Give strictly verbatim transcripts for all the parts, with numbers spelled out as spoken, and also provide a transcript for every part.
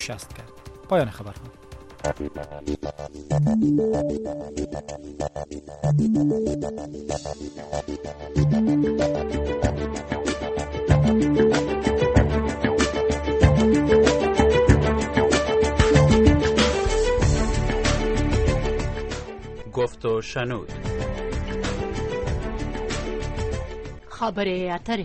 شست کرد. پایان خبرها. گفت و شنود. خبره اتره.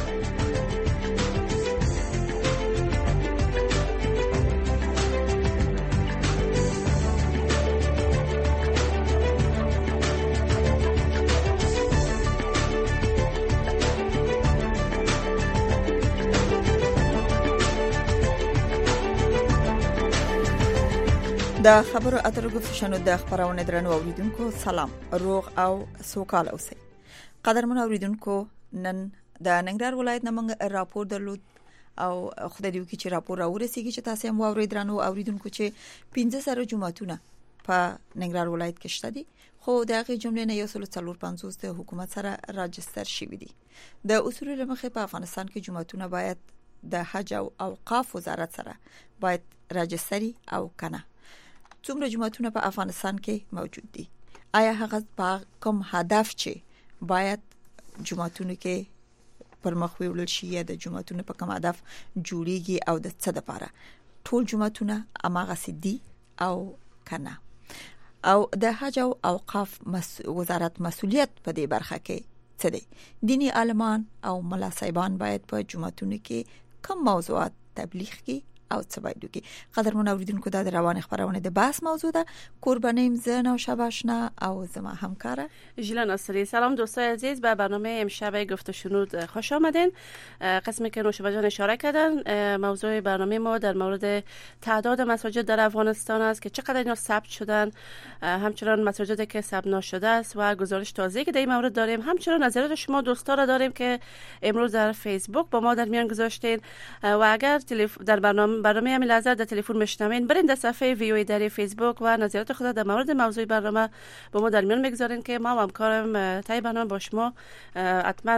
د خبرو اترو گفت شنود د خبرونه درنو اوریدونکو سلام روغ او سوکال اوسئ. قدرمن اوریدونکو نن د ننګرهار ولایت نمنګ راپور درلود او خدای دې وکړي چې راپور راورسیږي چې تاسو هم واورئ درنو اوریدونکو چې پنځه سره جماعتونه په ننګرهار ولایت کې شته دي خو دغه جملې نه یو سل څلور پنځوس د حکومت سره راجستر شوی دي. د اصول لمخې په افغانستان کې جماعتونه باید د حج او اوقاف وزارت سره باید راجستري او کنه. څومره جماعتونه په افغانستان کې موجود دي؟ آیا هغه په کوم هدف چې باید جماعتونه کې پر مخ ویول شي یا د جماعتونه په کوم هدف جوړیږي او د څه لپاره؟ ټول جماعتونه اماغه سدي او کنه. او د حج او اوقاف مس... وزارت مسؤلیت په دې برخه کې څه دی؟ دینی عالمان او ملا صاحبان باید په جماعتونه کې کوم موضوعات تبلیغ کړي او څه باید وکړي؟ قدرمن اوریدونکو دا د روان خبرونه د بحث موضوع ده. قربانیم زنا و شباشنا او زما همکاره ژیلا ناصری. سلام دوستای عزیز، به برنامه امشب گفت و شنود خوش آمدین. قسمی که نوشابه جان اشاره کردن، موضوع برنامه ما در مورد تعداد مساجد در افغانستان است که چقدر اینا ثبت شدن، همچنان مساجدی که ثبت نشده است و گزارش تازه‌ای که در این مورد داریم. همچنان نظرات شما دوستا را داریم که امروز در فیسبوک با ما در میان گذاشتین و اگر تلف... در برنامه برنامه همین لحظه در تلفن میشنوین، برین در صفحه وی او در فیسبوک و نظرات خود در مورد موضوع برنامه با ما در میان بگذارین که ما همکارم تای برنامه با شما حتما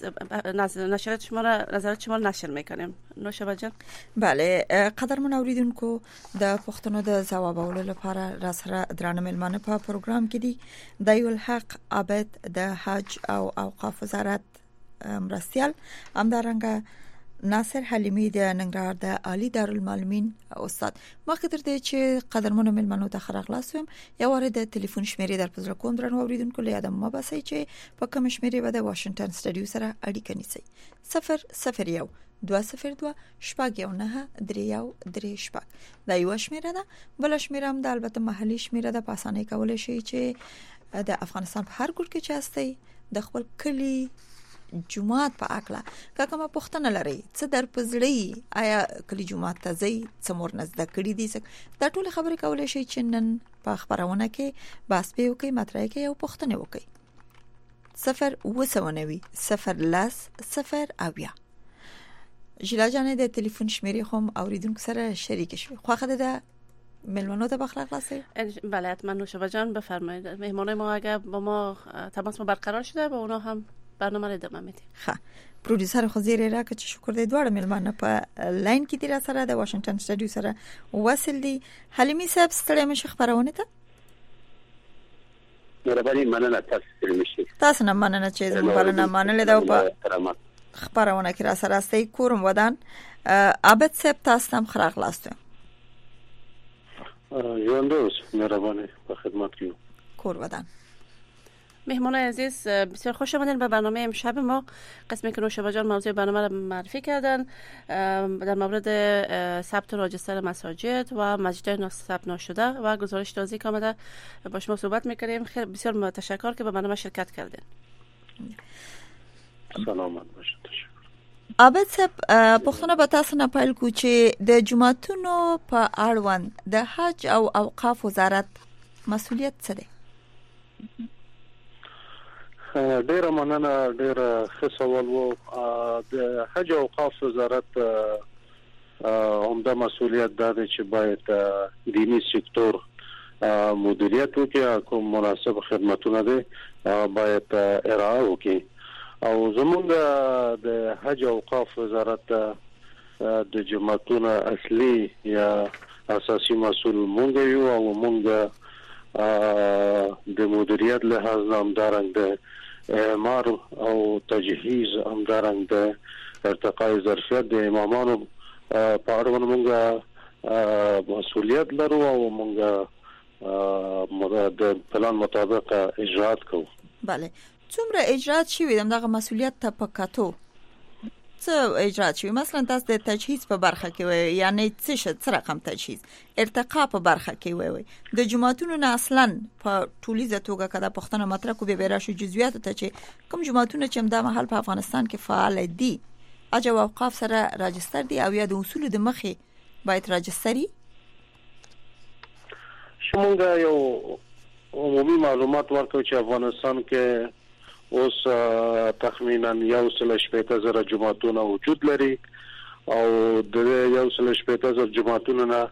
نشرات شما را نظرات شما را نشر میکنیم. نوشابه جان. بله، قدرمن اوریدونکو د پښتنو د جوابولو لپاره را سره درانه ملمانه په پروګرام کې دي. دایو الحق عابد د حج او اوقاف وزارت مرستيال، همدارنګه ناصر حلیمی د ننګرهار د عالی دارالمعلمین استاد. مخکې تر دې چې قدرمنو ملمنو ته خراغلاسم یو واره د ټلیفون شمیرې در پزره کوم درنو اوریدونکو له یادم ما باسي چې په کوم شمیرې به د واشنگټن سټډیو سره اړیکه نیسي. صفر صفر یو دو صفر دو شپږ یو نه درې یو درې شپږ دا یو شمیره ده. بل شمیره هم د البته محلي شمیره ده، په اسانه کولای شي چې د افغانستان په هر ګوټ کې چې هستي د خپل کلی جمعات په اکلا که کومه پوښتنه لري څه در پزړی، آیا کلی جمعات ته ځي څه مور نزد کړی دي، دا ټول خبرې کولای شي چې نن په خبرونه کې بحث به وکړي، مطرح کې یو پوښتنه وکړي. صفر وسونوي صفر لاس صفر اویا. ژیلا جان د ټلیفون شمیرې هم اوریدونکو سره شریک شوي. خواخه ده ملمنو ته بخیر خلاصه. بله حتما. نوشابه جان بفرمایید. مهمانای ما اگر با ما تماس ما برقرار شده با اونا هم برنامه را ادامه میدیم. ښه، پروډوسر خو زیری را که شکر دې دواړه ملمانه په لاین کې دي را سره د واشنگټن سټډیو سره وصل دي. حلیمی صاحب ستړی مشه خبرونه ته؟ مهرباني مننه، تاسو ستړي مشه. تاسو نه مننه چې زموږ بلنه منلې دا په خبرونه کې را سره استي کورم ودان. عابد صاحب تاسو هم خراغلاستو. ژوندوس مهرباني په خدمت کې کور ودان. مهمانای عزیز بسیار خوش آمدین به برنامه امشب ما. قسمی که نوشابه جان موضوع برنامه را معرفی کردن در مورد ثبت راجستر مساجد و مسجدهای ثبت نشده و گزارش تازه‌ای که آمده با شما صحبت می‌کنیم. خیلی بسیار تشکر که به برنامه شرکت کردین. سلامت باشید. تشکر. عابد صاحب پښتنه به تاسو نه پیل کو چې د جماعتونو په اړوند د حج او اوقاف وزارت مسؤلیت څه دی؟ ډیره مننه، ډیره ښه سوال وو. د حج او اوقاف وزارت عمده مسؤلیت دا دی چې باید دینی سکتور مدیریت وکړي، کوم مناسب خدماتونه دي باید ارائه وکړي. او زمونږ د حج او اوقاف وزارت د جماعتونو اصلي یا اساسي مسؤل مونږ یو او مونږ د مدیریت له حاصل همدارنګ د اعمار او تجهیز همدارنګ د ارتقاء ظرفیت د امامانو په اړه مونږ مسؤلیت لرو او مونږ د پلان مطابق اجرات کوو. بله، څومره اجرات شوی دغه مسؤلیت ته پکاتو څه اجرات شوی؟ مثلا تاسو د تجهیز په برخه کې وای، یعنی څه څه څه رقم تجهیز، ارتقاء په برخه کې وای، د جماعتونو نه اصلا په ټولیزه توګه کده پښتنه مطرح کو به بیراشو جزئیات ته چې کوم جماعتونه چې د محل په افغانستان کې فعال دي اجو اوقاف سره راجستر دي او یا د اصول د مخې باید راجستري شمونږه یو عمومي معلومات ورکوي چې افغانستان کې اوس تخمینا یو سل شپږ زره جماعتونه وجود لري او د یو سل شپږ زره جماعتونو نه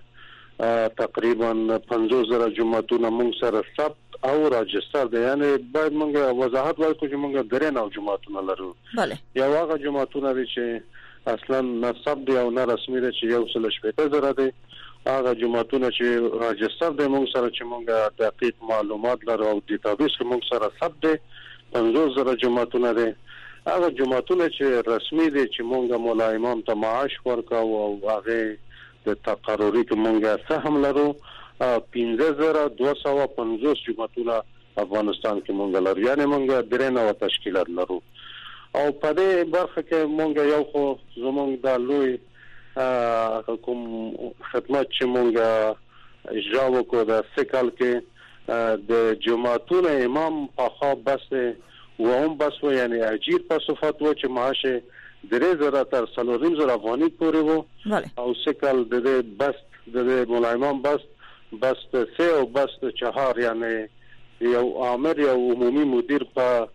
تقریبا پنځوس زره جماعتونه موږ سره ثبت او راجستر دي. یعنی باید موږ وضاحت ورکړو چې موږ درې نو جماعتونه لرو. بله، یو هغه جماعتونه دي چې اصلا نه ثبت دي او نه رسمي دي چې یو سل شپږ زره دي. هغه جماعتونه چې راجستر دي موږ سره چې موږ دقیق معلومات لرو او ډیټابیس کې موږ سره ثبت دي پنځوس زره جماعتونه دي. هغه جماعتونه چې رسمي دي چې موږ مولا امام ته معاش ورکاو او هغه د تقرری کې موږ سهم لرو پنځه زره دوه سوه پنځوس جماعتونه افغانستان کې موږ لرو. یعنی موږ درې نو تشکیلات لرو او په دې برخه کې موږ یو خو زموږ د لوی کوم خدمت چې موږ اجرا وکړو د سکل کې د جماعتونو امام په خوا بس و هم بس و یعنی اجیر په صفات و چې معاش درې زره تر څلورم زره افغاني پورې وو او سکل د بس د مولا امام بس بس سه او بس چهار یعنی یو امر یو عمومي مدیر په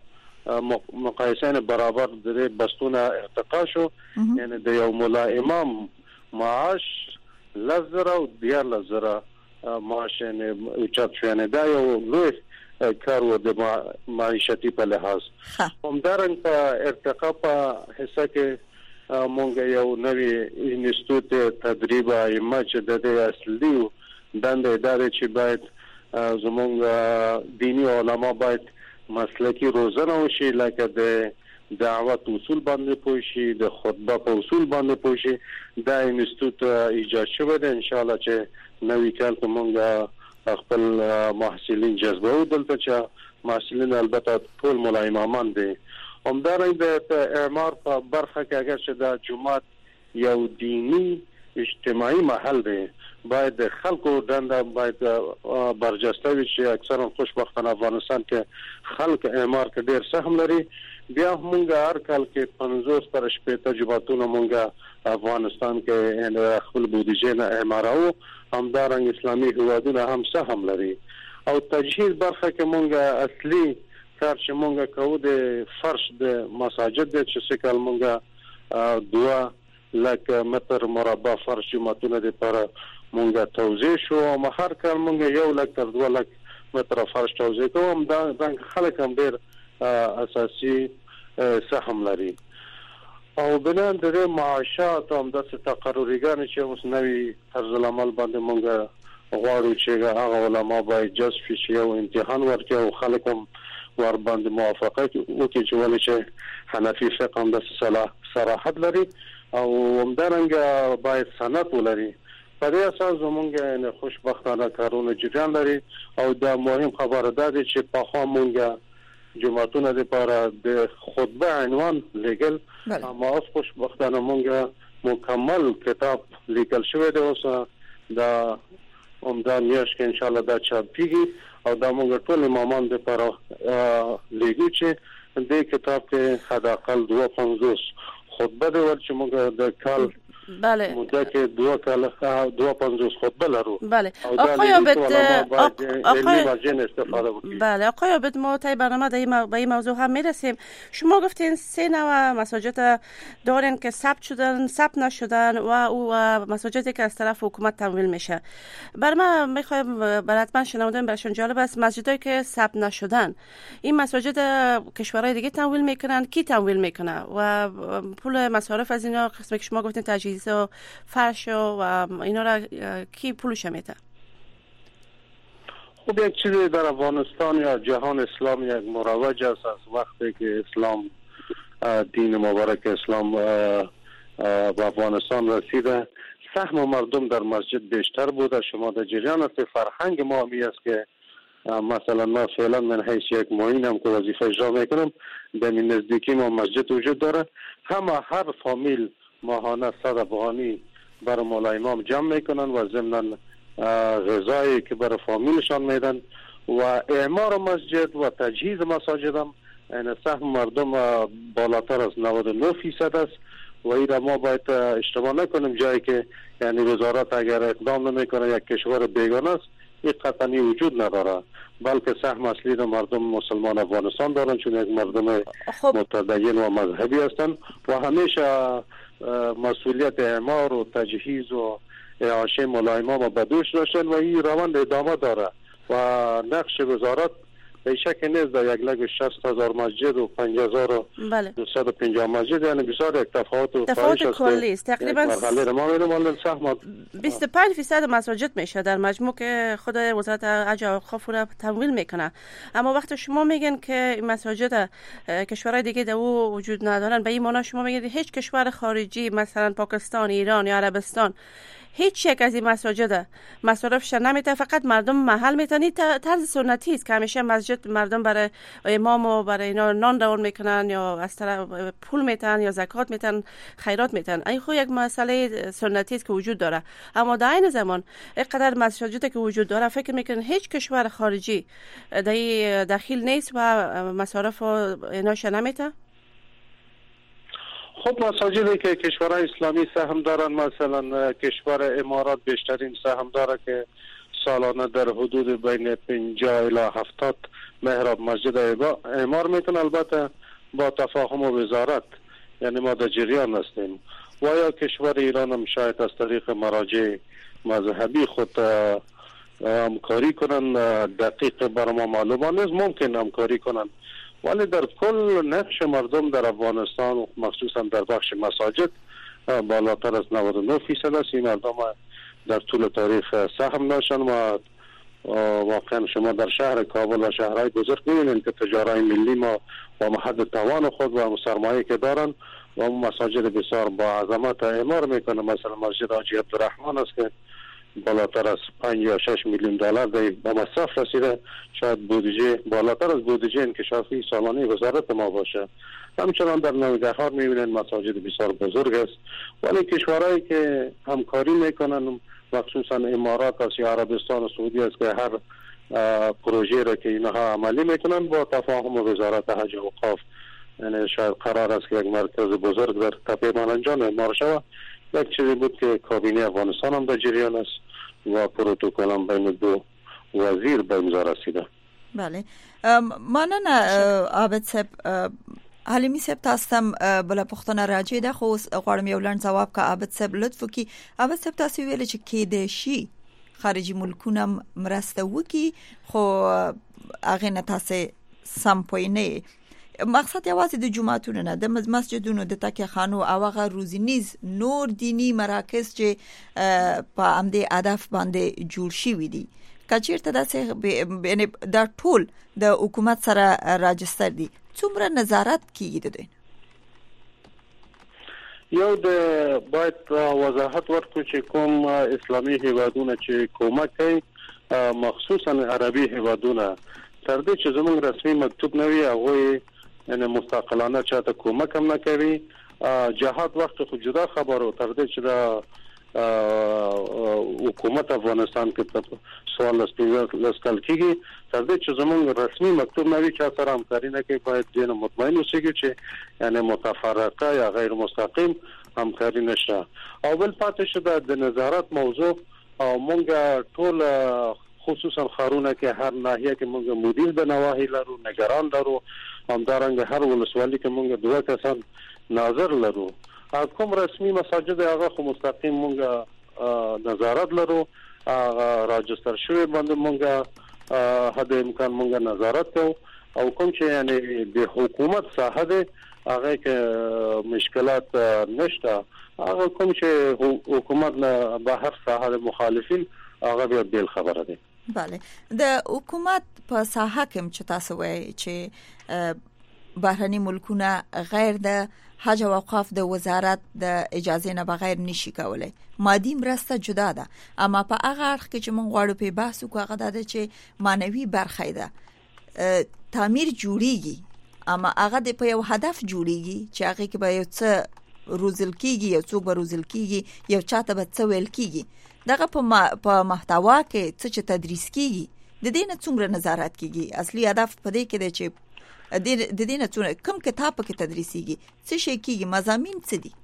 مقایسه برابر د بستونه ارتقا شو. یعنی د یو مولا امام معاش لزره او دیار لزره معاش یعنی اوچت شو. یعنی دا یو لوی کار و د معیشتي په لحاظ. همدارنګه په ارتقا په حصہ کې مونږ یو نوی انسټیټیوټ تدریب ایمه چې د اصلي دنده ادارې چې باید زمونږ دینی علما باید مسلکی روزنه وشي، لکه د دعوت اصول باندې پوښي، د خطبه په اصول باندې پوښي. دا انسټیټیوټ ایجاد شوی دی. ان شاء الله چې نوی کال کې مونږ خپل محصلین جذبو دلته چې محصلین البته ټول مولا امامان دي. همدارنګه د اعمار په برخه کې اگر چې د جماعت یو دینی اجتماعي محل دی باید د خلکو دنده باید برجسته وي چې اکثرا خوشبختانه افغانستان کې خلک اعمار کې ډیر سهم لري. بیا موږ هر کال کې پنځوس تر شپږ جماعتونه موږ افغانستان کې خپل بودیجه نه اعمارو. همدارنګه اسلامي هیوادونه هم سهم لري او تجهیز برخه کې موږ اصلي کار چې موږ کوو د فرش د مساجد د چې سکل موږ دوه لک متر مربع فرش جماعتونه د پر مونږه توزیع شو او مخر کال مونږ یو لک تر دوه لک متر فرش توزیع کوم. دا د خلک هم ډیر اساسي سهم لري او بنا د معاشات هم د تقرریګان چې اوس نوی طرز العمل باندې مونږ غواړو چې هغه علما باید جذب شي او امتحان ورکړي او خلک هم ور باندې موافقه وکړي چې ولې چې حنفي فقه هم د صراحت لري او همدارنګه باید سند ولري. په دې اساس زمونږ خوشبختانه کارونه جریان لري او دا مهم خبره ده چې په خوا مونږ جمعتونه لپاره د خطبه عنوان لیکل اما اوس خوشبختانه مونږ مکمل کتاب لیکل شوی دی. اوس دا همدا میاشت کې ان شاء الله دا چاپیږي او دا مونږ ټول امامان لپاره لیکو چې دې کتاب کې حداقل دوه پنځوس خطبه دی ورچ مونږ د کال بله مدت که دو کال دو پنځوس خطبه لرو. بله آقای عابد آقای بله آقای عابد ما تا برنامه به این موضوع هم میرسیم. شما گفتین سه نوع مساجد دارین که ثبت شدن ثبت نشدن و او مساجدی که از طرف حکومت تمویل میشه. بر ما میخوایم براتون شنوندن برشون جالب است مساجدی که ثبت نشدن این مساجد کشورهای دیگه تمویل میکنن، کی تمویل میکنه و پول مصارف از اینا قسمی که شما گفتین تجهیز تجهیز و فرش و اینا را کی پولش میده؟ خب یک چیزی در افغانستان یا جهان اسلام یک مروج است. از وقتی که اسلام دین مبارک اسلام به افغانستان رسیده، سهم مردم در مسجد بیشتر بوده. شما در جریان است فرهنگ ما می است که مثلا ما فعلا من حیث یک معینم که وظیفه اجرا میکنم، در نزدیکی ما مسجد وجود داره. همه هر فامیل ماهانه صد افغانی برای مولا امام جمع میکنن و ضمن غذایی که برای فامیلشان میدن و اعمار مسجد و تجهیز مساجد هم این سهم مردم بالاتر از نود و نه فیصد است و این را ما باید اشتباه نکنیم. جایی که یعنی وزارت اگر اقدام نمیکنه یک کشور بیگانه است، این قطعی وجود نداره، بلکه سهم اصلی را مردم مسلمان افغانستان دارن، چون یک مردم خب. متدین و مذهبی هستند و همیشه مسئولیت اعمار و تجهیز و اعاشه مولا امام به دوش داشتن و این روند ادامه داره و نقش وزارت به شک نیست در یک لگ شصت هزار مسجد و پنجاه هزار و دویست و پنجاه مسجد، یعنی بسیار یک تفاوت و تفاوت کلی است. تقریبا بیست و پنج درصد مساجد میشه در مجموع که خود وزارت حج و اوقاف را تمویل میکنه. اما وقتی شما میگن که این مساجد کشورهای دیگه در او وجود ندارن، به این معنی شما میگید هیچ کشور خارجی مثلا پاکستان، ایران یا عربستان هیچ یک از این مساجد مصارفش نمیته، فقط مردم محل میتونی. طرز سنتی است که همیشه مسجد مردم برای امام و برای اینا نان دور میکنن یا از طرف پول میتن یا زکات میتن، خیرات میتن. این خو یک مسئله سنتی است که وجود داره. اما در این زمان اینقدر مساجد که وجود داره، فکر میکنن هیچ کشور خارجی در داخل نیست و مصارف ایناش نمیته؟ خب مساجدی که کشورهای اسلامی سهم دارن، مثلا کشور امارات بیشترین سهم داره که سالانه در حدود بین پنجاه الی هفتاد محراب مسجد اعمار میکنه، البته با تفاهم وزارت، یعنی ما در جریان هستیم. و یا کشور ایران هم شاید از طریق مراجع مذهبی خود همکاری کنن، دقیق بر ما معلومات نیست، ممکن همکاری کنن، ولی در کل نقش مردم در افغانستان و مخصوصا در بخش مساجد بالاتر از نود و نه فیصد است. این مردم در طول تاریخ سهم داشتن و واقعا شما در شهر کابل و شهرهای بزرگ می‌بینید که تجارای ملی ما و محد توان خود و سرمایه که دارن و مساجد بسیار با عظمت اعمار میکنه. مثلا مسجد حاجی عبدالرحمن است که بالاتر از پنج یا شش میلیون دلار به مصرف رسیده، شاید بودجه بالاتر از بودجه انکشافی سالانه وزارت ما باشه. همچنان در نوگهار میبینن مساجد بسیار بزرگ است، ولی کشورهایی که همکاری میکنن مخصوصا امارات است یا عربستان و سعودی است که هر پروژه را که اینها عملی میکنن با تفاهم وزارت حج و اوقاف، یعنی شاید قرار است که یک مرکز بزرگ در تپه ملنجان اعمار شود. یک چیزی بود که کابینه افغانستان هم در جریان است و پروتکل هم بین دو وزیر به امضا رسیده. بله مانن عابد صاحب، حلیمی صاحب تاسو بل پښتنه راځي د خو غواړم یو لړ جواب کا عابد صاحب لطف کی. عابد صاحب تاسو ویل چې کې د شي خارجي ملکونه مرسته وکي خو هغه نه تاسو سم پوینه. مقصد یوازې د جمعهتونو نه، د مسجدونو د تکیه خانو او هغه روزنیز نور دینی مراکز چې په امده هدف باندې جوړ شوي دي، کچیرته داسې یعنی دا ټول د حکومت سره راجستر دي، څومره نظارت کیږي د دوی؟ یو د باید وضاحت ورکړو چې کوم اسلامي هیوادونه چې کومک کوي، مخصوصا عربي هیوادونه، تر دې چې زموږ رسمي مکتوب نه وي هغوی یعنی مستقلانه چاته کومک هم نکوي. جهاد وخت خو جدا خبرو، تر دې چې دا حکومت افغانستان کې سوال لسکل کیږي، تر دې چې زموږ رسمي مکتوب نه وي چا سره همکاري نه کوي، باید دې نه مطمئن اوسئ چې یعنی متفرقه یا غیر مستقیم همکاري نشه. او بل پاتې شو د نظارت موضوع، او مونږ ټول خصوصا خارونه کې هر ناحیه کې مونږ مدیر د نواحي لرو، نگران لرو، همدارنګه هر ولسوالۍ کې مونږ دوه کسان ناظر لرو. کوم رسمي مساجد هغه خو مستقیم مونږ نظارت لرو، هغه راجستر شوی باندې مونږ حد امکان مونږ نظارت کوو، او کوم چې یعنی د حکومت ساحه ده هغه کې مشکلات نشته هغه کوم چې حکومت نه بهر ساحه مخالفین هغه بیا بیل خبره ده. بله د حکومت په ساحه کې چې تاسو وایي چې بهرني ملکونه غیر د حج او اوقاف د وزارت د اجازه نه بغیر نشي کولای، مادي مرسته جدا ده، اما په هغه اړخ کې چې موږ غواړو په بحث وکړو هغه ده چې مانوي برخه ده تعمیر جوړیږي، اما هغه د په یو هدف جوړیږي چې هغه کې به یو څه روزل کیږي، یو څوک به روزل کیږي، یو چاته به څه ویل کیږي، دغه په ما په محتوا کې څه چې تدریس کیږي د دې نه څومره نظارت کیږي. اصلي هدف په دې کې دی چې د دې نه څونه کوم کتاب کې تدریسيږي، څه شي کیږي، مضامین څه دي.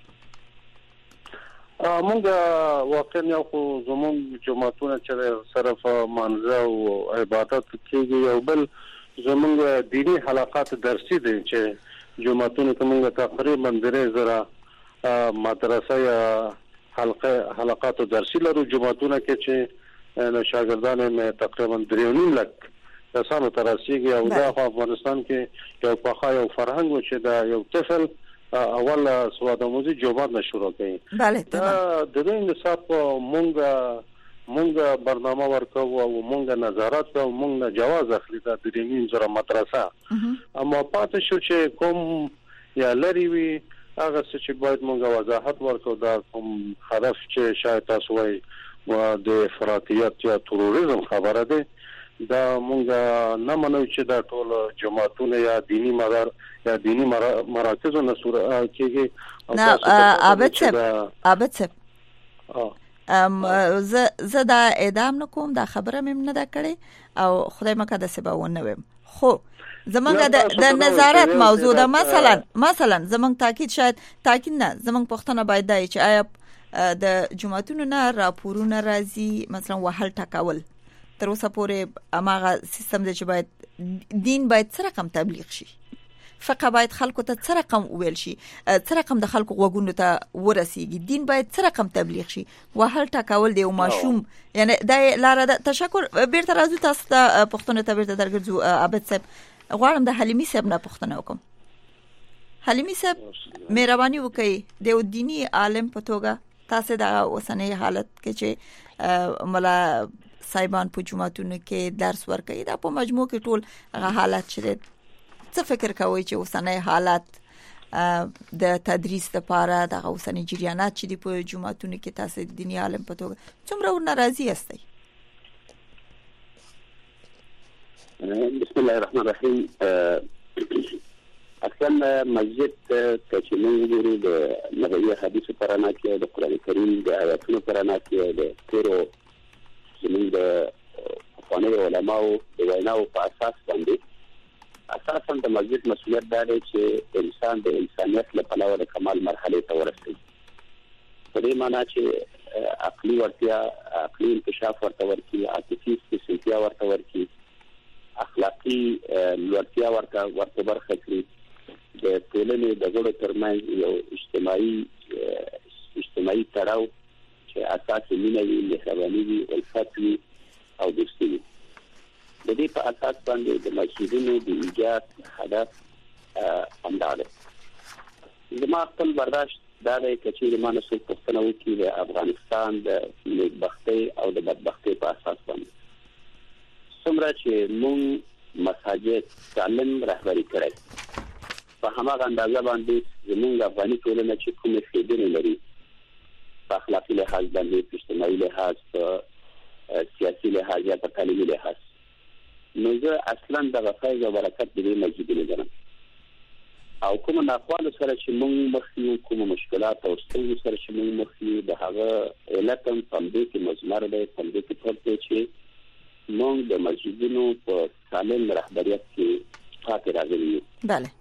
موږ واقعا یو خو زموږ جماعتونه چې صرف منځه او عبادت کیږي، یو بل زموږ دینی حلقات درسي دي چې جماعتونه کومه تقریبا درې زره مدرسه یا حلقه حلقات درسي لرو جماعتونه کې چې شاګردان یې تقریبا درې نیم لک کسانو ترسيږي او دا په افغانستان کې یو پخا یو فرهنګ و چې دا یو طفل اول سواد آموزي جواب نشورو کوي. بله دا د دې نصاب مونږ مونږ برنامه ورکو او مونږ نظارت او مونږ جواز اخلي دا د دې زره مدرسه، اما پاتې شو چې کوم یا لري وي هغه چې باید مونږ وضاحت ورکو دا کوم هدف چې شاید تاسو وایي و د افراطیت یا تروریزم خبره ده، دا مونږ نه منو چې دا ټول جماعتونه یا دینی مدار یا دینی مراکزو نسور کېږي. نه عابد صاحب عابد صاحب ام ز زه دا اعدام نکوم، دا خبره مم نه دا کړې او خدای مکه د سبا ونه ویم، خو زمونږ د نظارت موضوع ده. مثلا مثلا زمونږ تاکید شاید تاکید نه زمونږ پښتنه باید دی چې آیا د جماعتونو نه راپورونه راځي مثلا وهل ټکول تر اوسه پورې اماغه سیستم دی چې باید دین باید څه رقم تبلیغ شي، فقہ باید خلکو ته څه رقم ویل شي، څه رقم د خلکو غوګونو ته ورسیږي، دین باید څه رقم تبلیغ شي، وهل ټکول دی او ماشوم یعنی دا لاره ده. تشکر. بیرته راځو تاسو ته پښتنو ته بیرته درګرځو. عابد صاحب غواړم د حلیمي صاحب نه پوښتنه وکم. حلیمي صاحب مهرباني وکړئ د دینی عالم په توګه تاسو د اوسنۍ حالت کې چې ملا صاحبان په جماعتونو کې درس ورکوي دا په مجموع کې ټول هغه حالت چې څه فکر کوي چې اوسنۍ حالت د تدریس لپاره د اوسنۍ جریانات چې په جماعتونو کې تاسو د دینی عالم په توګه څومره ورناراضي یاستئ؟ بسم الله الرحمن الرحیم. اصلا مسجد چې موږ ګورو د نبوي حدیث پرانا کې د قران کریم د آیاتونو پرانا کې د تیرو زموږ د افغاني علماو د ویناو په اساس باندې اساسا د مسجد مسؤلیت دا دی چې انسان د انسانیت لپاره د کمال مرحله ته ورسوي. په دې معنی چې عقلي ورتیا، عقلي انکشاف ورته ورکړي، عاطفي سپېڅلتیا ورته ورکړي، اخلاقي لوړتیا ورته ورته برخه کړي، د ټولنې د غړو ترمنځ یو اجتماعي اجتماعي تړاو چې اساس مینه وي، مهرباني وي، الفت وي او دوستي وي. د دې په اساس باندې د مسجدونو د ایجاد هدف همدا دی. زما خپل برداشت دا دی چې د مانه څو پوښتنه وکړي د افغانستان د نیکبختۍ او د بدبختۍ په اساس باندې څومره چې موږ مساجد سالم رهبري کړی په هماغه اندازه باندې زموږ افغاني ټولنه چې کومې ښېګڼې لري په اخلاقي لحاظ باندې، په اجتماعي لحاظ، په سیاسي لحاظ یا په تعلیمي لحاظ، نو زه اصلا دغه فیض او برکت د دې مسجدونو ګڼم. او کوم ناخوالو سره چې موږ مخ یو، کوم مشکلات او ستونزې سره چې موږ مخ یو، د هغه علت هم په دې کې مضمر دی، په دې کې پټ دی چې موږ د مسجدونو په سالم رهبریت کې پاتې راغلي یو. بله.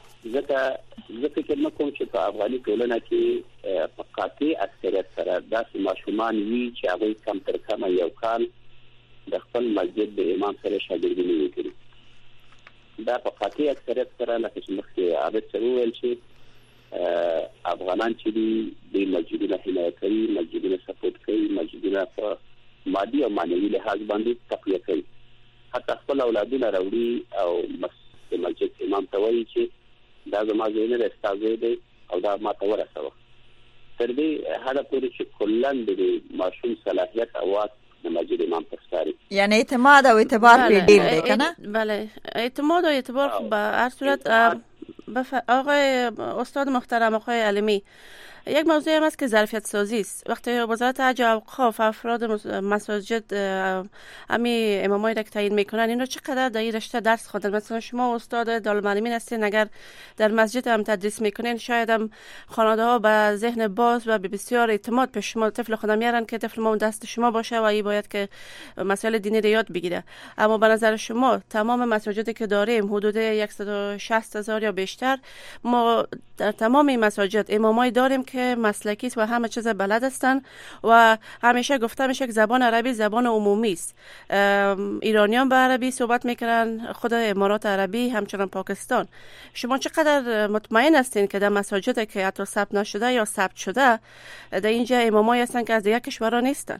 ځکه زه فکر نه کوم چې په افغاني ټولنه کې په قاطع اکثریت سره داسې ماشومان وي چې هغوی کم تر کمه یو کال د خپل مسجد د امام سره شاګردي وکړي. دا په قاطع اکثریت سره لکه چې مخکې عابد صاحب وویل چې افغانان چې دي د مسجدونو حمایت کوي، مسجدونه سپورټ کوي، مسجدونه په مادي او معنوي لحاظ باندې تقویه کوي، حتی خپل اولادونه راوړي او د مسجد امام ته وایي چې دا زما زوی نه دی، ستا زوی دی او دا ما ته ورسوه. تر دې هدا پورې چې کلن د ماشوم صلاحیت او واک د مسجد امام تفساری، یعنی اعتماد او اعتبار په ډیر دی کنه. بله اعتماد و اعتبار به هر صورت. آقای استاد محترم آقای علمی، یک موضوع هم است که ظرفیت سازی است. وقتی وزارت حج و اوقاف افراد مساجد امی امامای را که تعیین میکنن، اینا چقدر در این رشته درس خوندن؟ مثلا شما استاد دارالمعلمین هستین، اگر در مسجد هم تدریس میکنین، شاید هم خانواده ها به ذهن باز و به بسیار اعتماد به شما طفل خودم میارن که طفل ما دست شما باشه و ای باید که مسائل دینی را یاد بگیره. اما به نظر شما تمام مساجدی که داریم حدود صد و شصت هزار یا بیشتر، ما در تمام این مساجد امامای داریم که مسلکی و همه چیز بلد هستن و همیشه گفته میشه که زبان عربی زبان عمومی است. ایرانیان به عربی صحبت میکنن، خود امارات عربی، همچنان پاکستان. شما چقدر مطمئن هستین که در مساجد که حتی ثبت نشده یا ثبت شده در اینجا امامایی هستن که از دیگر کشورها نیستن؟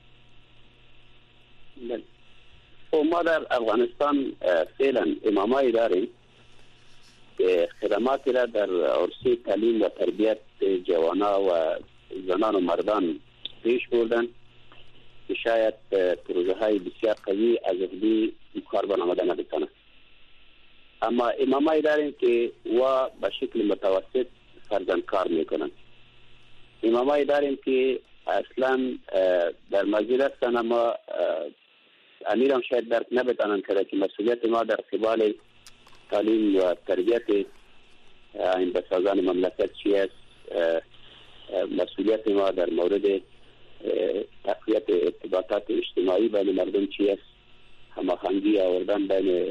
ما در افغانستان فعلا امامایی داریم که خدماتی را در عرصه تعلیم و تربیت جوانا و زنان و مردان پیش بردن که شاید پروژه های بسیار قوی از اهلی کار برآمده نبتانه. اما امامایی داریم که و به شکل متوسط فرزند کار میکنن. امامایی داریم که اصلا در مسجد هستن اما امیر هم شاید درک نبتانن کرده که مسئولیت ما در قبال تعلیم و تربیت این بسازان مملکت چی است، مسئولیت ما در مورد تقویت ارتباطات اجتماعی بین مردم چی است، هماهنگی آوردن بین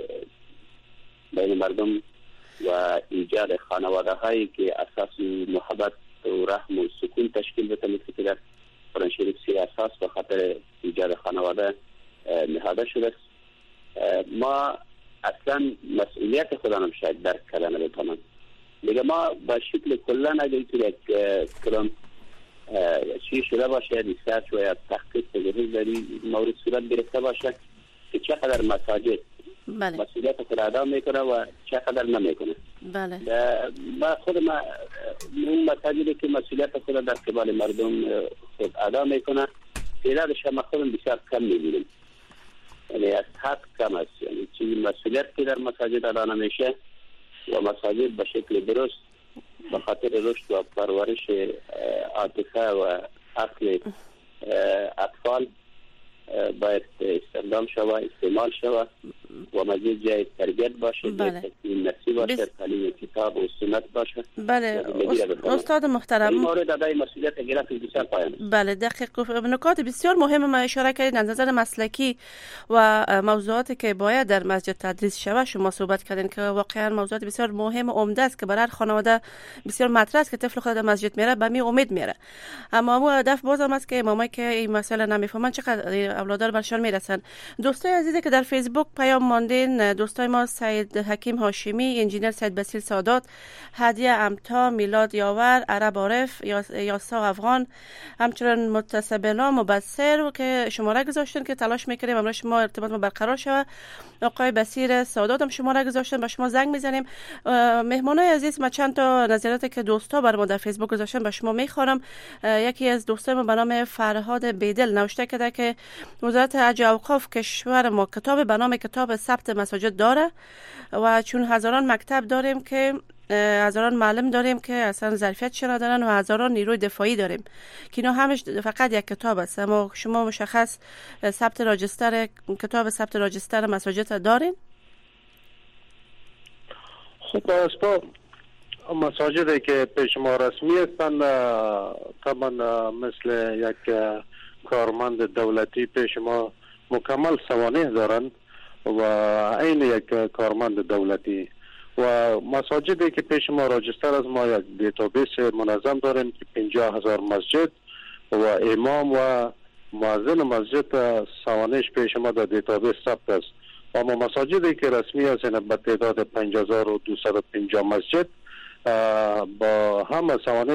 بین مردم و ایجاد خانواده هایی که اساس محبت و رحم و سکون تشکیل بده، مثل که در قرآن شریف سی اساس به خاطر ایجاد خانواده نهاده شده است. ما اصلا مسئولیت خدا هم شاید درک کردن نمیتونن. دیگه ما به شکل کلا اگه تو یک کلام چی شده باشه، ریسرچ و یا تحقیق تجهیز داری مورد صورت گرفته باشه که چقدر مساجد بله. مسئولیت خود ادا میکنه و چقدر نمیکنه. بله. ما خود ما اون مساجدی که مسئولیت خود در قبال مردم خود ادا میکنه، تعدادش ما خودم بسیار کم میبینیم. یعنی از حد کم است. یعنی چیزی مسئولیت که در مساجد ادا نمیشه و مساجد به شکل درست به خاطر رشد و پرورش عاطفه و عقل اطفال باید استخدام شود، استعمال شود و مزید جای تربیت باشه، بله. تعلیم نفسی باشه، بس... تعلیم کتاب و سنت باشه. بله استاد محترم، این مورد ادای مسئولیت گرفت بسیار پایان. بله دقیق نکات بسیار مهم ما اشاره کردید. از نظر مسلکی و موضوعاتی که باید در مسجد تدریس شود شما صحبت کردین که واقعا موضوعات بسیار مهم و عمده است که برای خانواده بسیار مطرح است که طفل خود در مسجد میره به می امید میره. اما مو هدف بازم است که امامایی که این مسئله نمیفهمن چقدر اولادار برشان میرسن. دوستای عزیزی که در فیسبوک پیام ماندین، دوستای ما سید حکیم هاشمی، انجینر سید بسیل سادات، هدیه امتا، میلاد یاور، عرب عارف، یاسا افغان، همچنین متصبنا مبصر که شماره گذاشتن که تلاش میکنیم امروز شما ارتباط ما برقرار شود. آقای بسیر سادات هم شماره گذاشتن، با شما زنگ میزنیم. مهمانای عزیز، ما چند تا نظراتی که دوستا بر ما در فیسبوک گذاشتن با شما میخوام. یکی از دوستای ما به نام فرهاد بیدل نوشته کرده که وزارت حج و اوقاف کشور ما کتاب به نام کتاب ثبت مساجد داره و چون هزاران مکتب داریم که هزاران معلم داریم که اصلا ظرفیت چرا دارن و هزاران نیروی دفاعی داریم که اینا همش فقط یک کتاب است. اما شما مشخص ثبت راجستر کتاب ثبت راجستر مساجد داریم؟ خب اسباب مساجدی که پیش ما رسمی هستند طبعا مثل یک کارمند دولتی پیش ما مکمل سوانح دارند و این یک کارمند دولتی و مساجدی که پیش ما راجستر از ما یک دیتابیس منظم داریم که پنجاه هزار مسجد و امام و مؤذن مسجد سوانحش پیش ما در دیتابیس ثبت است. اما مساجدی که رسمی هستند به تعداد پنج هزار و دویست و پنجاه مسجد با همه سوانح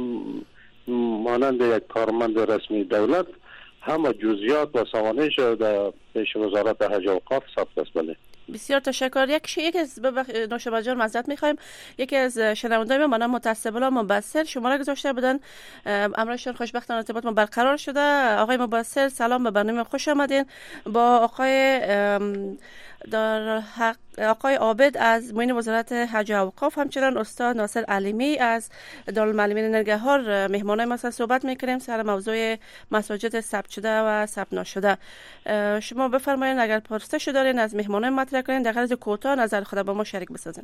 مانند یک کارمند رسمی دولت همه جزئیات و سوانحش در پیش وزارت حج و اوقاف ثبت است. بله بسیار تشکر. یک شی یکی از نوشابه جان معذرت میخوایم، یکی از شنوندای ما نام متصل مبصر شماره گذاشته بودن، امرشون خوشبختانه ارتباط ما برقرار شده. آقای مبصر سلام، به برنامه خوش آمدین. با آقای در حق آقای عابد از معین وزارت حج و اوقاف، همچنین استاد ناصر علیمی از دارالمعلمین ننگرهار مهمانای ما صحبت میکنیم سر موضوع مساجد ثبت شده و ثبت نشده. شما بفرمایید اگر پرسش دارین از مهمانای مطرح کنین، در غرض کوتاه نظر خود با ما شریک بسازین.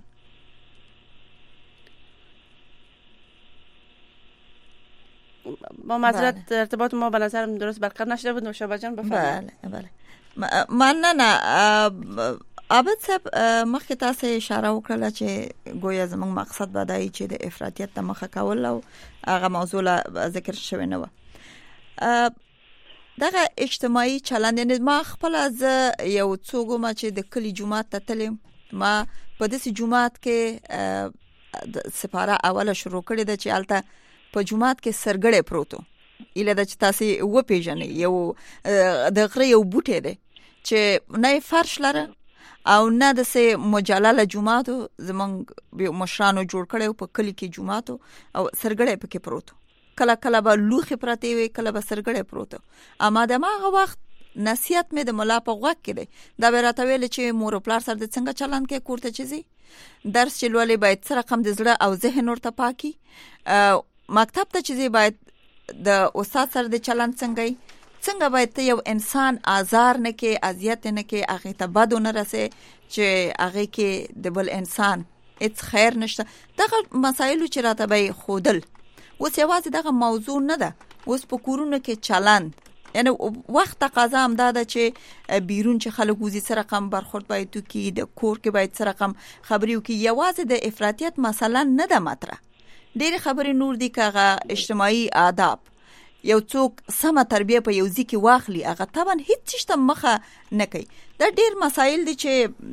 ما معذرت بله. ارتباط ما به نظرم درست برقرار نشده بود. نوشابه جان بفرمایید. بله بله من نه نه عابد صاحب مخکې تاسو اشاره وکړه چې ګویا زموږ مقصد به دی چې د افراطیت ته مخه کول او هغه موضوع لا ذکر شوی نه و. دغه اجتماعي چلند، یعنی ما خپل از یو څوک ما چې د کلی جمعات ته تلم، ما په داسې جمعات کې سپاره اوله شروع کړې ده چې الته په جمعات کې سرګړې پروتو اله د چې تاسو و پیژنې یو د غره یو بوټی دی چې نه فرش لره او نه د سه مجلل جمعاتو زمونږ مشرانو جوړ کړو په کلی کې جمعاتو او سرګړې پکې پروتو، کله کله به لوخي پراته وي، کله به سرګړې پروتو. اما د ما وخت نصیحت مې د مولا په غوږ کې دی، دا به راته ویل چې مور پلار سره د څنګه چلند کې کوړته چیزي درس چې لولې باید سره کم د زړه او ذهن ورته پاکي، مکتب ته چیزي باید د استاد سره د چلند څنګه څنګه باید ته یو انسان آزار نه کې، اذیت نه کې، هغه ته بد نه رسې چې هغه کې د بل انسان هیڅ خیر نشته. دغه مسایل چې راته به خودل اوس یوازې دغه موضوع نه ده، اوس په کورونو کې چلند، یعنی وخت تقاضا هم دا ده چې بیرون چې خلک وزي سره کم برخورد باید وکړي، د کور کې باید سره کم خبرې وکړي. یوازې د افراطیت مثلا نه ده مطرح، ډېر خبرې نور دي. کاغه اجتماعي آداب یو څوک سمه تربیه په یو ځکه واخلي، هغه طبعا هیڅ څه مخه نه کوي. دا ډېر مسایل دي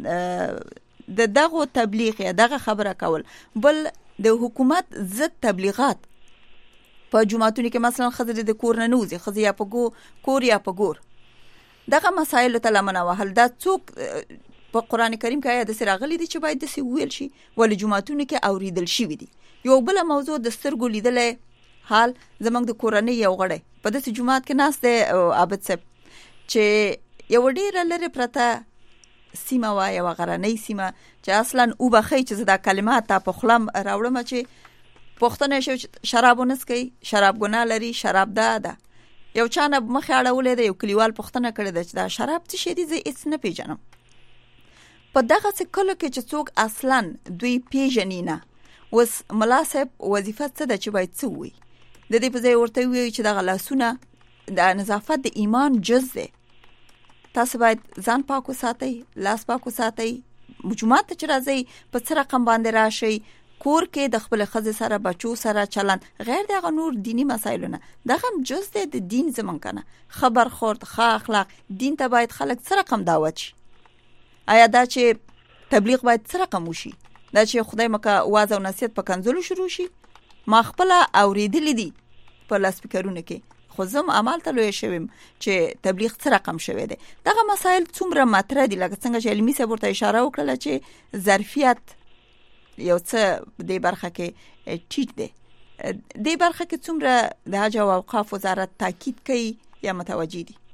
چې د دغه تبلیغ یا دغه خبره کول. بل د حکومت ضد تبلیغات په جمعاتونو کې مثلا خزر د کور نه نوځي، خزر یا په ګو کور یا په ګور، دغه مسایل ته لمنه وهل. دا څوک په قران کریم کې آیا د سراغلی دي چې باید د سی ویل شي ولې جمعاتونو کې اوریدل شي دي. یو بل موضوع د سترګو لیدل حال زمنګ د کورنۍ یو غړی په داسې جمعات کې ناس دی عابد صاحب چې یو ډیر لري پرته سیمه وای او غرنۍ سیمه چې اصلا او بخې چې دا کلمات په خلم راوړم چې پښتنه شو شراب ونسکي، شراب ګنا لري، شراب ده ده یو چانه مخ اړولې ده، یو کلیوال پښتنه کړی ده چې دا شراب څه شي دي زه هیڅ نه پیژنم. په دغه څه کله کې چې څوک اصلا دوی پیژنې نه، اوس ملا صاحب وظیفه څه ده چې باید څه وي د دې په ځای ورته وي چې دغه لاسونه د نظافت د ایمان جز ده. تاسو باید ځان پاک وساتئ، لاس پاک وساتئ، جمعات ته چې راځئ په څه رقم باندې راشئ، کور کې د خپل خزې سره بچو سره چلند، غیر دغه نور دینی مسایلونه دغه جز ده د دین زمون کنه. خبر خورد، ښه اخلاق، دین ته باید خلک څه رقم دعوت شي. آیا دا چې تبلیغ باید څه رقم وشي، دا چې خدای مکه واز او نصیحت په کنزلو شروع شي. ما خپل اوریدلې دي په لاسپیکرونو کې، خو زم عمل ته لوي شوم چې تبلیغ څه رقم شوی دی. دغه مسایل څومره مطرح دي، لکه څنګه چې علمي صاحب ورته اشاره وکړه چې ظرفیت یو څه د برخه کې ټیټ دی. د برخه کې څومره د حج او اوقاف وزارت تاکید کوي یا متوجي دي؟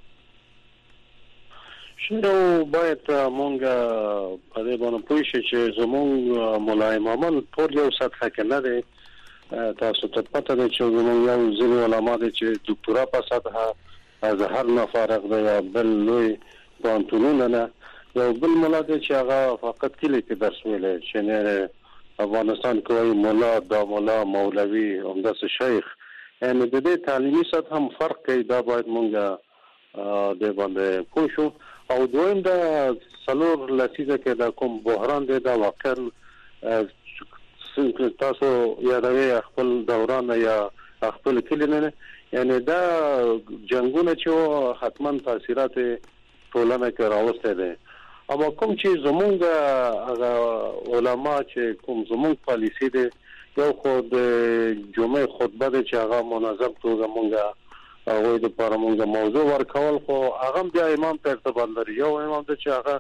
شنو باید مونږ په دې باندې پوه شو چې زموږ مولا امامان ټول یو سطح کې نه دي. تاسو ته پته ده چې زموږ یو ځینې علما دي چې ډاکټرا په سطح ازهر نه فارغ دی، یا بل لوی پوهنتونونه نه، یو بل مولا دی چې هغه فقط کلی کې درس ویلی چې نه افغانستان کې وایي مولا دا مولا مولوي همداسې شیخ، یعنی د دې تعلیمي سطح هم فرق کوي. دا باید مونږ دې باندې پوه شو. او دویم دا څلور لسیزه کې دا کوم بحران دی دا واقعا تاسو یادوي خپل دوران یا خپل کلینه، یعنی دا جنگونه چې حتما تاثیرات ټولنه کې راوسته دي. اما کوم چې زمونږ هغه علما چې کوم زمونږ پالیسی دي، یو خو د جمعه خطبه ده چې هغه منظم توګه مونږه هغه د لپاره مونږه موضوع ورکول، خو هغه بیا امام ته ارتباط لري. یو امام ته چې هغه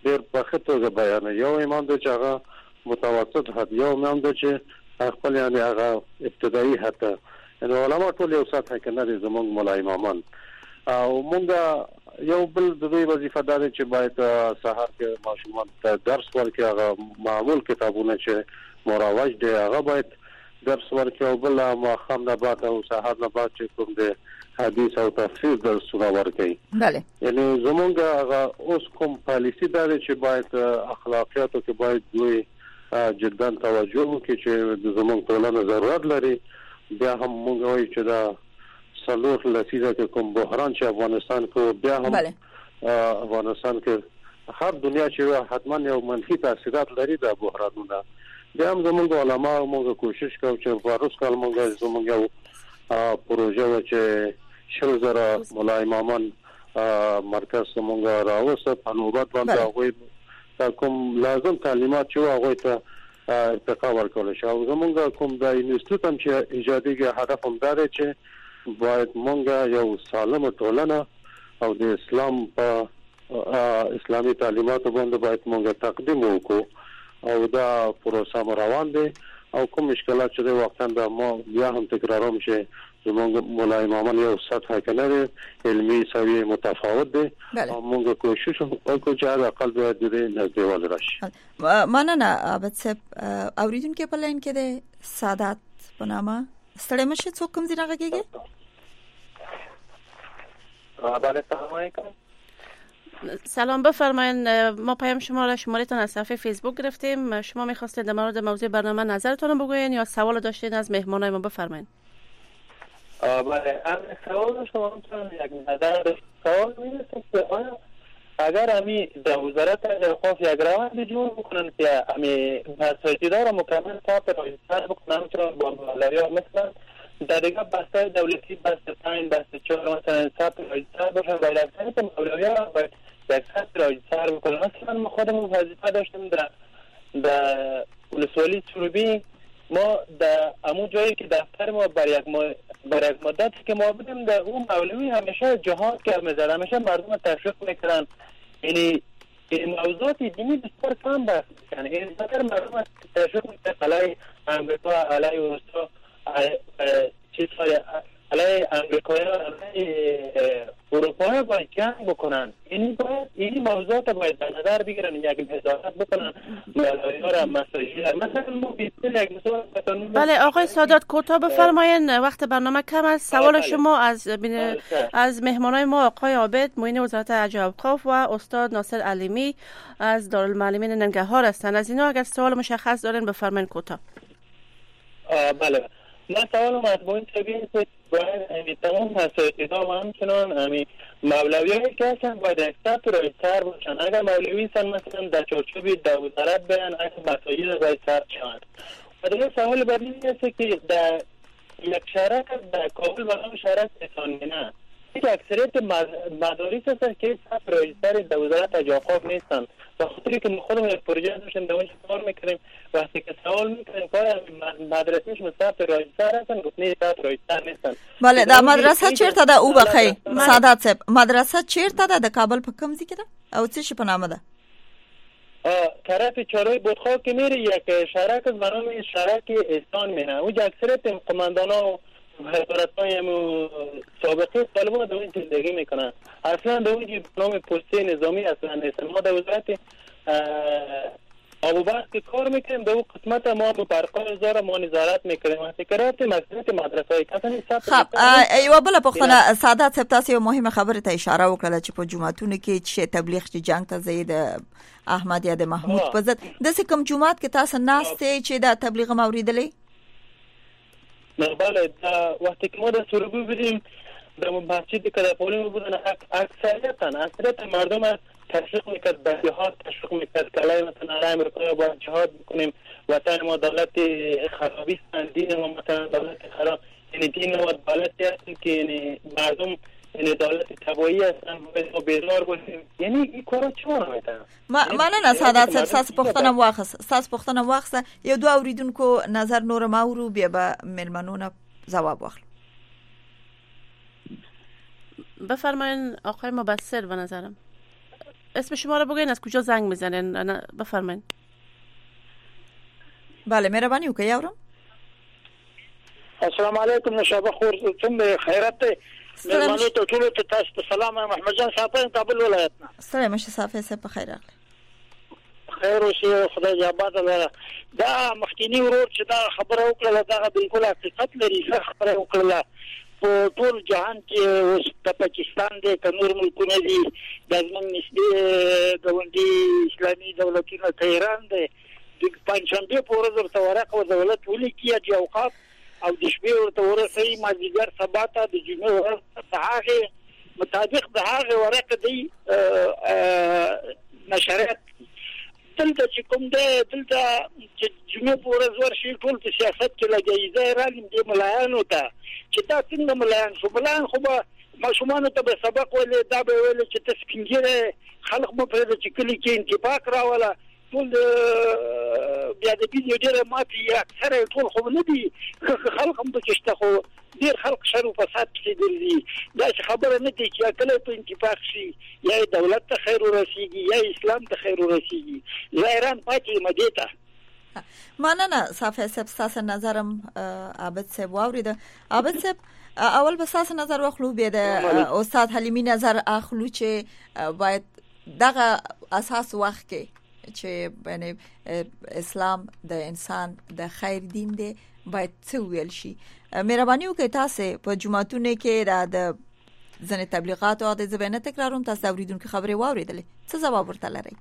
ډېر په ښه توګه بیانوي. یو امام دی چې هغه متوسط حد، یو امام دی چې خپل یعنی هغه ابتدایي حد ته، یعنی علما ټول یو سطح کې نه دي زموږ مولا امامان. او مونږ یو بل د دوی وظیفه دا ده چې باید سهار کې ماشومان ته درس ورکړي، هغه معمول کتابونه چې مروج دي هغه باید درس ورکړي، او بل ماښام نه بعد او سهار نه بعد چې کوم د حدیث او تفسیر درسونه ورکړي. بله، یعنی زمونږ هغه اوس کوم پالیسی دا ده چې باید اخلاقیاتو کې باید دوی جدا توجه وکړي چې زمونږ ټولنه ضرورت لري. بیا هم مونږ وایو چې دا سلور لسیزه کې کوم بحران چې افغانستان کې بیا هم افغانستان کې هر دنیا چې حتما یو منفي تاثیرات لري دا بحرانونه. بیا هم زموږ علما موږ کوشش کوو چې فاروس کال موږ زموږ یو پروژه و چې شل زره مولا امامان مرکز موږ راوسته په نوبت باندې هغوی تا کوم لازم تعلیمات چې هغوی ته ارتقا ورکول شي. او زموږ کوم د انسټیټیوټ هم چې ایجادي هدف هم دا دی چې باید مونږه یو سالمه ټولنه او د اسلام په اسلامي تعلیماتو باندې باید مونږه تقدیم وکړو، او دا پروسه روان دي. او کوم مشکلات چې د وختن د ما بیا هم تکراروم چې زموږ مولا امامان یو سطح کې نه دي، علمي سویه متفاوت دي، او مونږ کوشش وکړو چې هغه اقل باید د نزدېوال راشي. مننه عابد صاحب. اوریدونکو په لاین کې د سعادت په نامه ستړي مشه څوک کوم ځای راغږیږي؟ بله، سلام علیکم. سلام، بفرمایید. ما پیام شما را شمارهتان از صفحه فیسبوک گرفتیم. شما می‌خواستید در مورد موضوع برنامه نظرتون رو بگوین یا سوال داشتین از مهمانای ما؟ بفرمایید. بله، سوال شما میتونم یک نظر سوال می‌رسید که آیا اگر همی در وزارت اوقاف یک روند جور بکنن که همی مساجدها را مکمل صاف رایج‌تر بکنن، چون با مولوی‌ها مثلا در دیگه بسته دولتی بسته پنج بسته چهار مثلا ثبت رایج‌تر باشن، باید اکثریت مولوی‌ها باید یک ثبت رایج‌تر بکنن. مثلا ما خودمون وظیفه داشتیم در در ولسوالی سروبی، ما در همون جایی که دفتر ما بر یک ما بر یک مدتی که ما بودیم در اون مولوی همیشه جهاد کرد می‌زد، همیشه مردم تشویق می‌کردن. یعنی این موضوعات دینی بسیار کم بحث می‌کنن. این بسیار مردم تشویق می‌کردن علیه امریکا، علیه روسا، چیز های علیه امریکایی، علیه اروپایی باید جنگ بکنن. یعنی باید این موضوعات باید در نظر بگیرن، یک نظارت بکنن مولوی‌ها را مساجد. مثلا ما بیشتر یک مثال. بله آقای سادات، کوتاه بفرمایید، وقت برنامه کم است. سوال شما از از مهمانای ما آقای عابد معین وزارت حج و اوقاف و استاد ناصر علیمی از دارالمعلمین ننگرهار هستند. از اینا اگر سوال مشخص دارین بفرمایید کوتاه. بله، من سوالم از باید طبیعی که باید همی تمام مساجدها و همچنان همی مولوی‌هایی که هستن باید اکثر رایج‌تر باشن. اگر مولوی هستن مثلا در چارچوب در وزارت بیان، اگر مساجد رایج‌تر شوند. و دیگه سوال بعدی این است که در یک شهرک در کابل و هم شهرک احسانیه یک اکثریت مدارس هستن که ثبت رایج‌تر در وزارت حج و اوقاف نیستن. و خاطری که خودمون یک پروژه داشتیم در اونجا کار می‌کردیم، وقتی که سوال می‌کنیم که مدرسه‌اش ثبت رایج‌تر هستن، گفتن ثبت رایج‌تر نیستن. بله، دا مدرسه چیرته ده او بخی سعادت صاحب؟ مدرسه چیرته ده؟ د کابل په کوم ځای کې ده او څه شي په نامه ده؟ طرف چاروی بودخواه که میره یک شهرک از برنامه شهرک احسان میره. اونجا اکثریت قماندانا و حضرت‌های هم سابقه طالبان در اون زندگی میکنن. اصلا در اونجا نام پسته نظامی اصلا نیستن. ما در وزارت آبوبخش که کار میکنیم در اون قسمت ما به برقای ازار ما نظارت میکنیم. احتکارات مکتبت مدرسه‌های کسانی ثبت. خب ایوه بله پختنه سعادت صاحب، تاسو یو مهمه خبره ته اشاره وکړه چې په جمعهتونو کې چې تبلیغ چې جنگ ته زید احمد یا د محمود په ضد د کوم جمعات کې تاسو ناشته چې د تبلیغ موریدلې؟ نه بله، وقتی که ما در سروبی بودیم در مسجد که در پولیم بودن اکثریتا اکثریت مردم تشویق میکرد به جهاد، تشویق میکرد که علیه مثلا علیه امریکا باید جهاد بکنیم، وطن ما دولت خرابی هستن، دین ما مثلا دولت خراب، یعنی دین ما دولتی هستیم که یعنی مردم یعنی دولت تبایی هستن، ما بیزار باشیم. یعنی این کارا چون میتن؟ مننه سعادت صاحب، ساس پختنه واخص ساس پختنه واخص یو دو اوریدونکو نظر نور ماورو بیا به ملمنونه جواب واخلو. بفرمایید آقای مبصر. به نظرم اسم شما رو بگین، از کجا زنگ میزنین؟ بفرمایید. بله مهربانی وکړئ یاورم. السلام علیکم نشابه خور څنګه خیرات ته مېلمانو ته ټول ته تاسو ته سلام. محمد جان صاحب کابل ولایت نه. سلام مشه صافي صاحب په خیر راغلی. خیر اوسه خدای دې آباد لره. دا مخکینی ورور چې دا خبره وکړه دا بالکل حقیقت لري. خبره وکړه په ټول جهان کې اوس د پاکستان د کنور ملکونه دي د زمون نسبی ګوندی اسلامي دولتونو ته ایران دی د پنځمبه په ورځ ورته ورقه دولت ولیکي چې اوقات او د شپې ورته ورسې مازیګر سبا ته د جمعې ورځ هغه مطابق د هغه ورقه دی نشریات دلته چې کوم ده دلته چې جمعې په ورځ ورشي ټول په سیاست کې لګي ځای راځي د ملایانو ته چې دا څنګه ملایان شو ملایان خو به ماشومان ته به سبق ولې دا به ولې چې تسکینګره خلق مو په دې چې کلی کې انتفاق راولا ټول بیا د ویډیو ډیره ماتي اکثره ټول خو نه دي خلق هم پکې شته خو ډیر خلق شر او فساد کې دي دا خبره نه دي چې کله په انتفاق شي یا دولت ته خیر ورسیږي یا اسلام ته خیر ورسیږي یا ایران پاتې مدیته. مننه صافی صاحب تاسو نظرم عابد صاحب واورید. عابد صاحب اول به تاسو نظر واخلو به د استاد حلیمی نظر اخلو چې باید دغه اساس وخت کې چې یعنی اسلام د انسان د خیر دین دی باید څه ویل شي. مهرباني وکړئ تاسو په جمعتونه کې د ځنې تبلیغات او د زبانه تکراروم تاسو اوریدونکو خبرې واوریدلې څه جواب ورته لرئ؟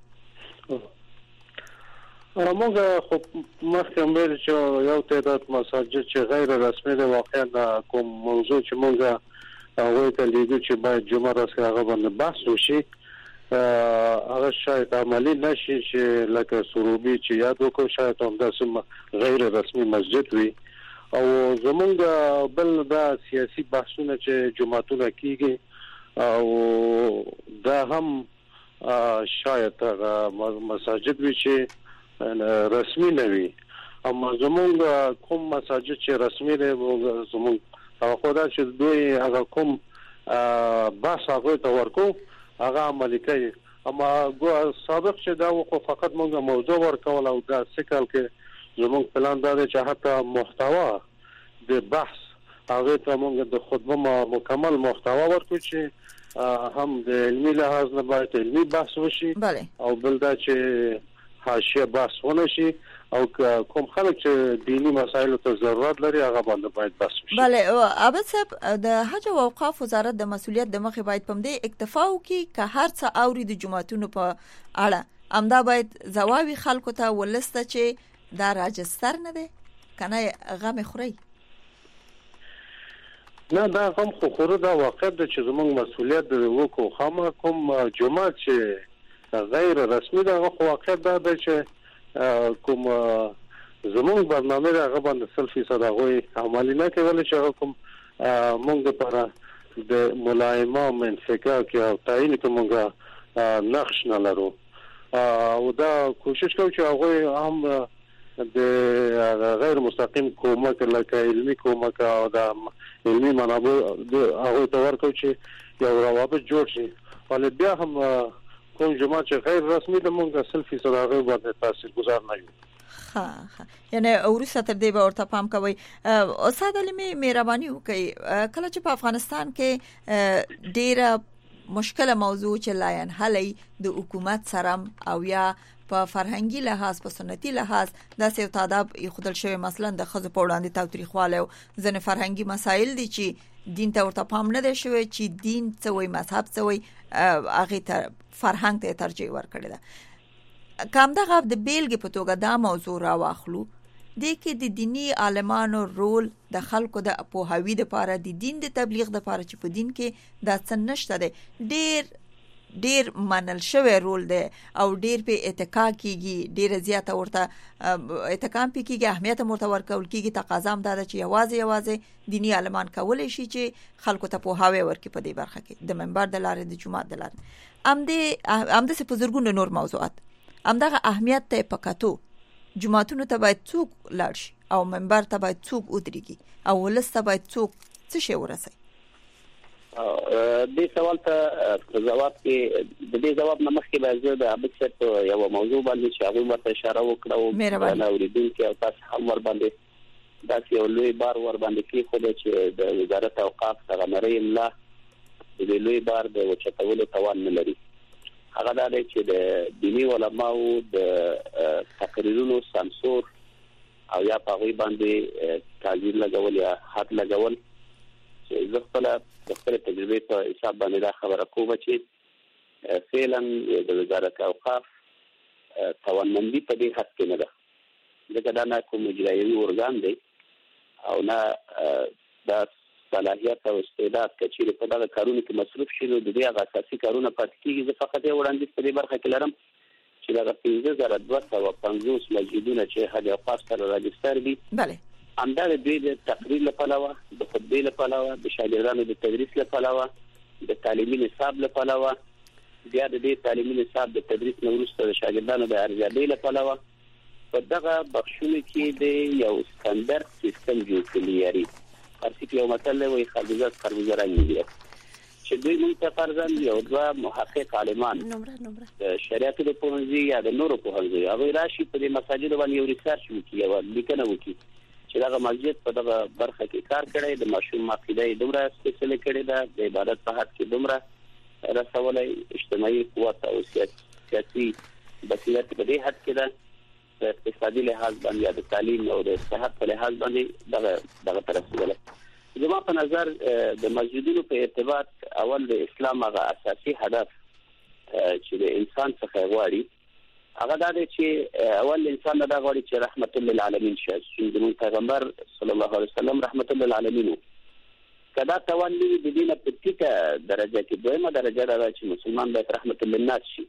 موږ خو مخکې هم ویل چې یو تعداد مساجد چې غیر رسمي دي واقعا کوم موضوع چې موږ هغه ته لیدو چې باید جمعه راځي هغه باندې بحث وشي هغه شاید عملی نشي چې لکه سروبي چې یاد وکړو شاید هم داسې غیر رسمي مسجد وي او زمونږ بل دا سیاسي بحثونه چې جمعتونه کیږي او دا هم شاید مساجد وي چې رسمي نه وي اما زمونږ کوم مساجد چې رسمي دي زمونږ خو دا چې دوی هغه کوم بحث هغه ته ورکو هغه عملي کوي اما سابق چې دا خو فقط موږ موضوع ورکول او دا سکل کې زموږ پلان دا دی چې حتی محتوا د بحث هغه ته موږ د خطبه مکمل محتوا ورکو چې هم د علمي لحاظ نه باید علمي بحث وشي او بل دا چې حاشیه بحث ونه شي او کوم خلک چې دینی مسایلو ته ضرورت لري هغه باندې باید بحث وشي. بله عابد صاحب د حج او اوقاف وزارت د مسؤلیت د مخې باید پم دې اکتفا وکړي که هر څه اوري د جمعتونو په اړه امدا باید زواوی خلکو ته ولسته چې دا راجستر نه دی کنه غم خوري نه دا غم خو خورو دا واقع د چې زموږ مسؤلیت د وکړو خامہ کوم جمعه چې غیر رسمي دا خو واقع دا د چې کوم زموږ برنامه هغه باندې سل فیصد هغه عملي نه کول چې هغه کوم موږ لپاره د ملایمه منفقه کې او تعین کومه نقش نه لرو او دا کوشش کوي چې هغه هم د غیر مستقیم کومک لکه علمي کومک او د علمي منابع هغه تور کوي چې یو روابط جوړ شي ولې بیا هم کوم جمعه چې غیر رسمي د مونږ سل فیصد هغه باندې تاثیر گذار نه یو. ها ها یعنی اورسته تر دې به ورته پام کوي. استاد علمي مهرباني وکړي کله چې په افغانستان کې ډیره مشکله موضوع چې لاین حلې د حکومت سره او یا په فرهنګي لحاظ په سنتي لحاظ د سیو تاداب خودل شوی مثلا د خزو په وړاندې تاوتریخواله او ځنه فرهنګي مسایل دي چې دین ته ورته پام نه دی شوی چې دین څه وي مذهب څه وي هغه ته فرهنګ ته ترجیح ورکړی دا کوم دغه د بیلګې په توګه دا موضوع را واخلو د کې د دینی عالمانو رول د خلکو د پوهاوی د لپاره د دین د تبلیغ د لپاره چې په دین کې دا څه نشته دی ډیر ډیر منل شوی رول دی او ډیر په اتکا کیږي ډیر زیاته ورته اتکام کیږي اهمیت مرته ورکول کیږي تقاضا هم دا چې یوازې یوازې دینی عالمان کولای شي چې خلکو ته پوهاوی ورکړي په دې برخه کې د منبر د لارې د جمعه د لارې ام دې ام د سپزرګون نور موضوعات ام دغه اهمیت ته پکاتو جمعهتونو ته باید څوک لاړ شي او منبر ته باید څوک ودرېږي او ولسته باید څوک څه شي ورسي. دې سوال ته جواب کې د دې جواب نه مخکې به زه د عبد صاحب یو موضوع باندې چې هغه ورته اشاره وکړه او اوریدونکو او تاسو هم ور باندې دا یو لوی بار ور باندې کې خو چې د وزارت اوقاف څنګه مری املا د لوی بار د وچتولو توان نه لري. هغه دا دی چې د دیني علماو د تقریرونو سانسور او یا په غوي باندې تعزیر لګول یا حد لګول چې زه خپل د خپل تجربه په حساب باندې دا خبره کوم چې فعلا د وزارت اوقاف توانمندي په دې حد کې نه ده ځکه دا نه کوم اجرایي ارګان دی او نه دا صلاحیت او استعداد کچېره په دغه کارونو کې مصروف شي نو د دې هغه اساسي کارونه پاتې کیږي. زه فقط یو وړاندیز په دې برخه کې لرم چې دا پنځه زره دوه سوه پنځوس مسجدونه چې حج اوقاف سره راجستر دي بله همدا د دې تقریر لپاره د خطبې لپاره د شاګردانو د تدریس لپاره د تعلیمي نصاب لپاره بیا د دې تعلیمي نصاب د تدریس نو وروسته د شاګردانو د ارزیابۍ لپاره په دغه بخښونو کې د یو سټانډرډ سیستم جوړ کړی یاري ارسي یو مطلب وي خارجات خربوزه رنګ دي چې دوی موږ ته فرضاً یو دوه محقق عالمان د شریعت د پوهنځي یا د نورو پوهنځي هغه راشي په دې مساجد باندې یو ریسرچ وکړي او لیکنه وکړي چې دغه مسجد په دغه برخه کې کار کړی د ماشوم عقیده دومره سپیشل کړی دا د عبادت په حد کې دومره رسولای اجتماعي قوت او سیاسي بصیرت په دې حد کې ده د اقتصادي لحاظ باندې د تعلیم او د صحت په لحاظ باندې دغه دغه ترسوله. زما په نظر د مسجدونو په ارتباط اول د اسلام هغه اساسي هدف چې د انسان څخه غواړي هغه دا دی چې اول انسان دا غواړي چې رحمت للعالمین شي چې د پیغمبر صلی الله علیه وسلم رحمت للعالمین کدا تولی د دینه په ټیټه درجه کې دویمه درجه را چې مسلمان باید رحمت للناس شي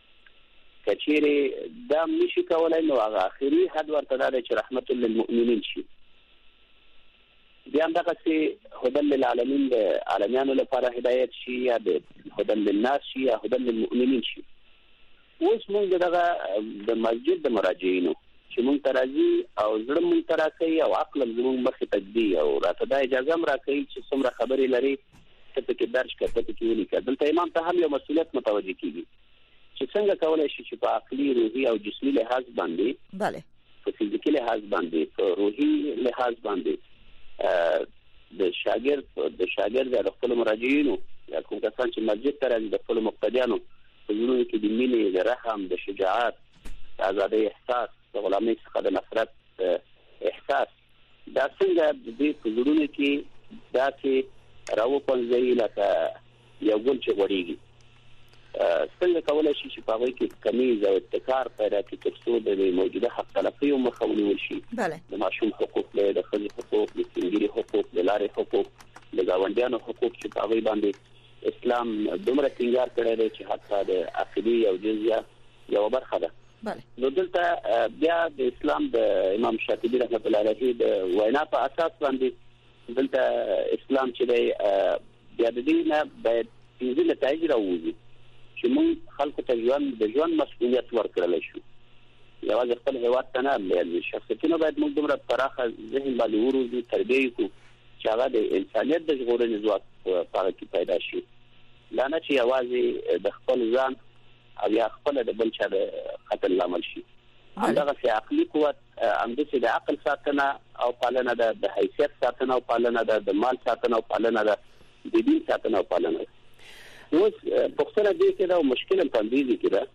کچېره دا نشي کولای نو هغه اخري حد ورته دا چې رحمت للمؤمنین شي بیا دغه چې هدل للعالمین د عالمانو لپاره هدایت شي یا د هدل للناس شي یا هدل للمؤمنین شي. اوس موږ دغه د مسجد د مراجعینو چې موږ ترازی او زړه موږ تراکي او عقل زموږ مخې تجدي او راته د اجازه هم راکړي چې څومره خبرې لري ته کې درج کړه ته کې ولیکه دلته امام ته هم یو مسؤلیت متوجه کیږي چې څنګه کولای شي چې په عقلي روحي او جسمي لحاظ باندې bale په فزیکي لحاظ باندې په روحي لحاظ باندې د شاګرد د شاګرد د خپل مراجعینو یا کوم کسان چې مسجد ته راځي د خپل مقتدیانو په ژوند کې د مینې د رحم د شجاعت د ازادۍ احساس د غلامۍ څخه د نفرت احساس دا څنګه د دې په ژوند کې داسې راوپنځي لکه یو ګل چې غوړیږي څنګه کولای شي چې په هغه کې کمیز او ابتکار پیدا کړي ترڅو د موجوده حق تلفي او مخاوني شي د ماشوم حقوق له د خځې حقوق د سنگيري حقوق د لارې حقوق د گاونډیانو حقوق چې په هغه باندې اسلام دومره ټینګار کړی دی چې حتی د عقیدې او جزیه یو برخه ده. نو دلته بیا د اسلام د امام شاطبي رحمت الله علیه د وینا په اساس باندې دلته اسلام چې دی بیا د دې نه باید پنځه نتایج راوځي چې موږ خلکو ته ژوند د ژوند مسؤلیت ورکړل شو. یوازې خپل هیواد ته نه بلکې شخصیتونه باید موږ دومره پراخه ذهن باندې وروزو تربیه کو چې هغه د انسانیت د ژغورنې ځواک په هغه کې پیدا شي دا نه چې یوازې د خپل ځان او یا خپل د بل چا د قتل لامل شي. همدغه چې عقلي قوت همداسې د عقل ساتنه او پالنه ده د حیثیت ساتنه او پالنه ده د مال ساتنه او پالنه ده د دین ساتنه او پالنه ده. اوس پښتنه دې کې دا مشکل په دې کې ده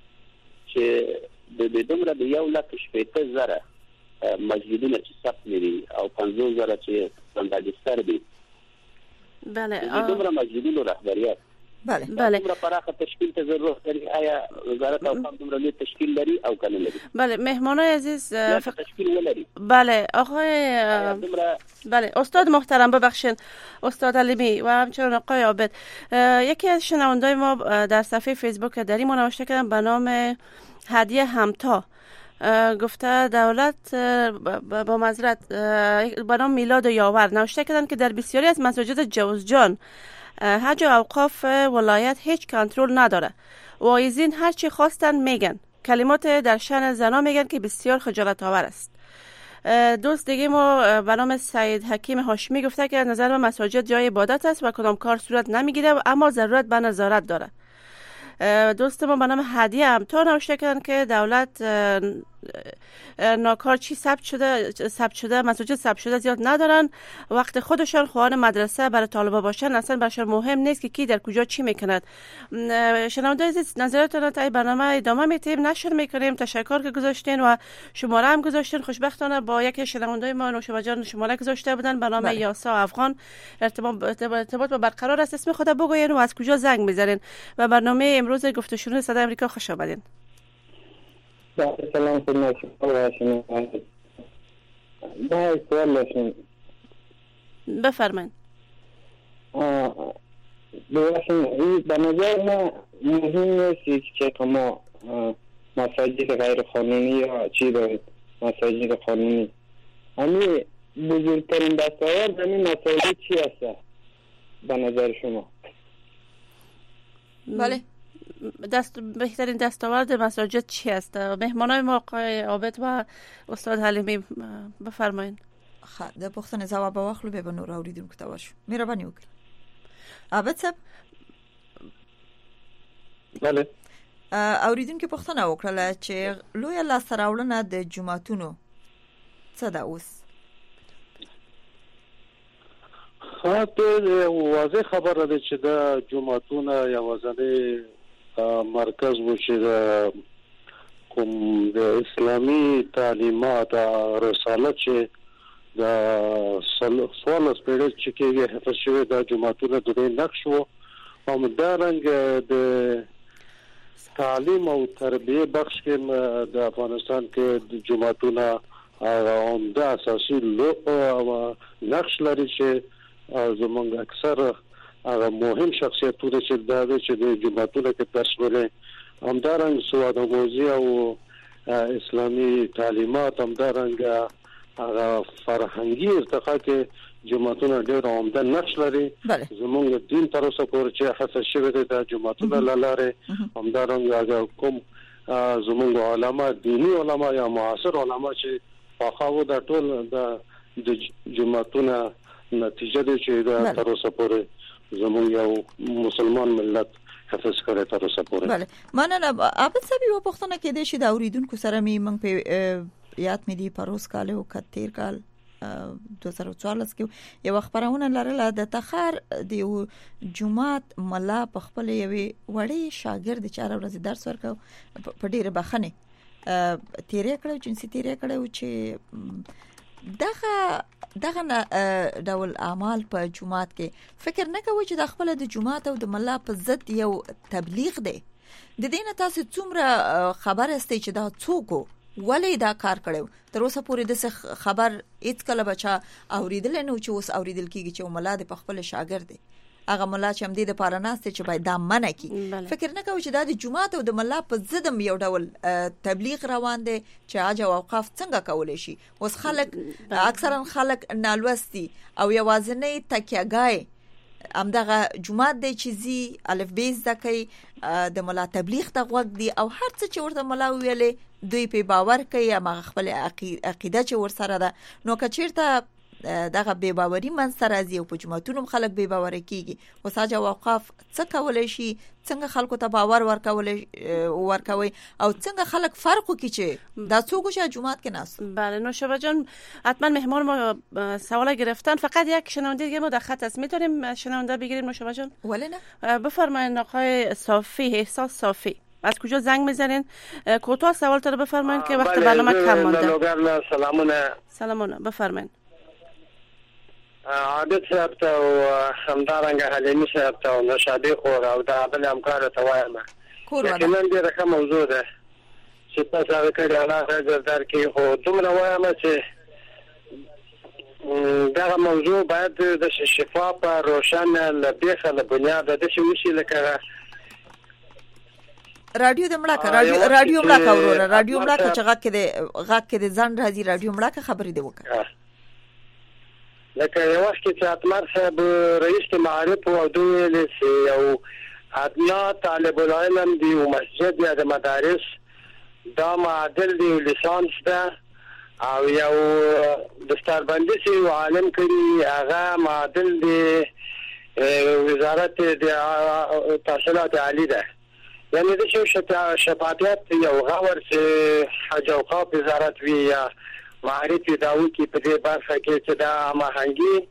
چې د دې دومره د یو لک شپږ زره مسجدونه چې ثبت لري او پنځوس زره چې سنداجستر دي بله د دومره مسجدونو رهبریت بله بله دومره پراخه تشکیل ته ضرورت لري آیا وزارت اوقاف دومره لوی تشکیل لري او کنه لري؟ بله مهمانای عزیز فقط تشکیل ولري. بله آقای بله استاد محترم ببخشید استاد علیمی و همچنین آقای عابد یکی از شنوندای ما در صفحه فیسبوک دری ما نوشته کردن به نام هدیه همتا گفته دولت با معذرت به نام میلاد یاور نوشته کردن که در بسیاری از مساجد جوزجان حج و اوقاف ولایت هیچ کنترل نداره. واعظین هر چی خواستن میگن. کلمات در شأن زنا میگن که بسیار خجالت آور است. دوست دیگه ما به نام سعید حکیم هاشمی گفته که نظر من مساجد جای عبادت است و کدام کار صورت نمیگیره اما ضرورت به نظارت داره. دوست ما به نام هدیه امتار نوشته کردن که دولت ناکار چی ثبت شده ثبت شده مساجد ثبت شده زیاد ندارن، وقت خودشان خواهان مدرسه برای طالبا باشن اصلا برشان مهم نیست که کی در کجا چی میکند. شنونده عزیز نظرتون تا برنامه ادامه میتیم، نشر میکنیم. تشکر که گذاشتین و شماره هم گذاشتین. خوشبختانه با یک شنونده ما نوشابه جان شماره گذاشته بودن به نام یاسا افغان ارتباط ارتباط با برقرار است. اسم خود بگوین و از کجا زنگ میزنین و برنامه امروز گفت و شنود صدای آمریکا خوش آمدین. سلام خدمت شما و شنوندگان. با سوال داشتم. بفرمایید. ببخشید به نظر من مهم نیست که ما مساجد غیر قانونی یا چی دارید مساجد قانونی. همین بزرگترین دستاورد همین مساجد چی هست به نظر شما؟ بله. دست بهترین دستاورد مساجد چی است؟ مهمانای ما آقای عابد و استاد حلیمی بفرمایید. خب د پښتنې ځواب واخلو به نور اوریدونکو ته ورشو. مهرباني وکړئ. عابد صاحب. بله. اوریدونکو پښتنه وکړه چې لوی لاس راوړنه د جمعتونو څه ده اوس؟ خاطر واضح خبره ده چې د جمعتونو یوازې مرکز و چې د کوم د اسلامي تعلیمات رسالت چې د سوال سپیډ چې کې حفظ شوی د جمعتونو د نقش وو او مدارنګ د تعلیم او تربیه بخش کې د افغانستان کې د جمعتونو عمده اساسي لو نقش لري چې زمونږ اکثر هغه مهم شخصیتونه چې د چې د جمعتونو کې تشویل همدارنګ سوادآموزي او اسلامي تعلیمات همدارنګ هغه فرهنګي ارتقا کې جمعتونو ډېر عمده نقش لري. زمونږ دین تر اوسه پورې چې حساس شوی دی د جمعتونو لاره همدارنګ هغه کوم زمونږ علما دینی علما یا معاصر علما چې فقاو د ټول د جمعتونو نتیجه دی چې د تر اوسه پورې زموږ یو مسلمان ملت حفظ کړی تر اوسه پورې. بله مننه. عابد صاحب یو پوښتنه کېدای شي د اوریدونکو سره می موږ په یاد مې دی پروس کال او کتیر کال دوه زره او څوارلس کې یو خبرونه لرله د تخار د جمعات ملا په خپل یوې وړې شاګرد چاره ورځ درس ورکاو په ډیره بخنه تیرې کړو جنسي تیرې کړو چې دغه دغه ډول اعمال په جمعات کې فکر نه کوي چې د خپل د جمعات او د ملا په ضد یو تبلیغ دی. د دې نه تاسو څومره خبر استئ چې دا څوک ولې دا کار کړو؟ تر اوسه پورې د خبر هیڅ کله بچا اوریدل نه چې اوس اوریدل کیږي چې ملا د خپل شاګرد دی هغه ملا چې هم دې د پاراناسته چې باید دا منع کی. فکر نه کوي چې دا د جمعات او د ملا په ضد یو ډول تبلیغ روان دی چې حج او اوقاف څنګه کولای شي. اوس خلک اکثرا خلک نالوستي او یوازنۍ تکیهګای همدغه جمعات دی چې زی الف بیز دکې د ملا تبلیغ ته غوږ دی او هر څه چې ورته ملا ویلې دوی په باور کوي یا خپل عقیده چې ورسره ده. نو کچیرته دغه بے باوري من سره راځي او په جمعتونو خلک بے باور کیږي. اوس حج او اوقاف څه کولای شي؟ څنګه خلکو ته باور ورکول ورکوي او څنګه خلک فرق کوي چې دا څوک چې جمعات کې ناس؟ بله نوشابه جان حتما مهمان ما سوال گرفتن. فقط یک شنونده دیگه ما در خط است، میتونیم شنونده بگیریم نوشابه جان؟ ولی نه. بفرمایید آقای صافی، احساس صافی. از کجا زنگ میزنین؟ کوتاه سوال رو بفرمایید که وقت برنامه کم مونده. سلامونه. سلامونه بفرمایید. عابد صاحب ته او همدارنګه حلیمي صاحب ته او نشابه خور او د بل همکار ته وایم چې نن ډېره ښه موضوع ده چې تاسو هغه کړي الله حاضر کې خو دومره وایم چې دا موضوع باید د شفاف روشن لبیخه له بنیاد د شي وشي لکه رادیو د مړه رادیو رادیو مړه اورو رادیو مړه چې غاک کې غاک کې ځان راځي رادیو مړه خبرې دی وکړه. لکه یو وخت چې اتمر صاحب رئیس معارف او دوی له یو ادنا طالب العلم دی او مسجد یا د مدارس دا معادل دی لیسانس ده او یو دستاربندي چې عالم کړي هغه معادل دی وزارت د تحصیلات عالی ده، یعنی د شفافیت یو غور چې حج او اوقاف وزارت وی یا معارف داوی کې په دې برخه کې چې دا هماهنګي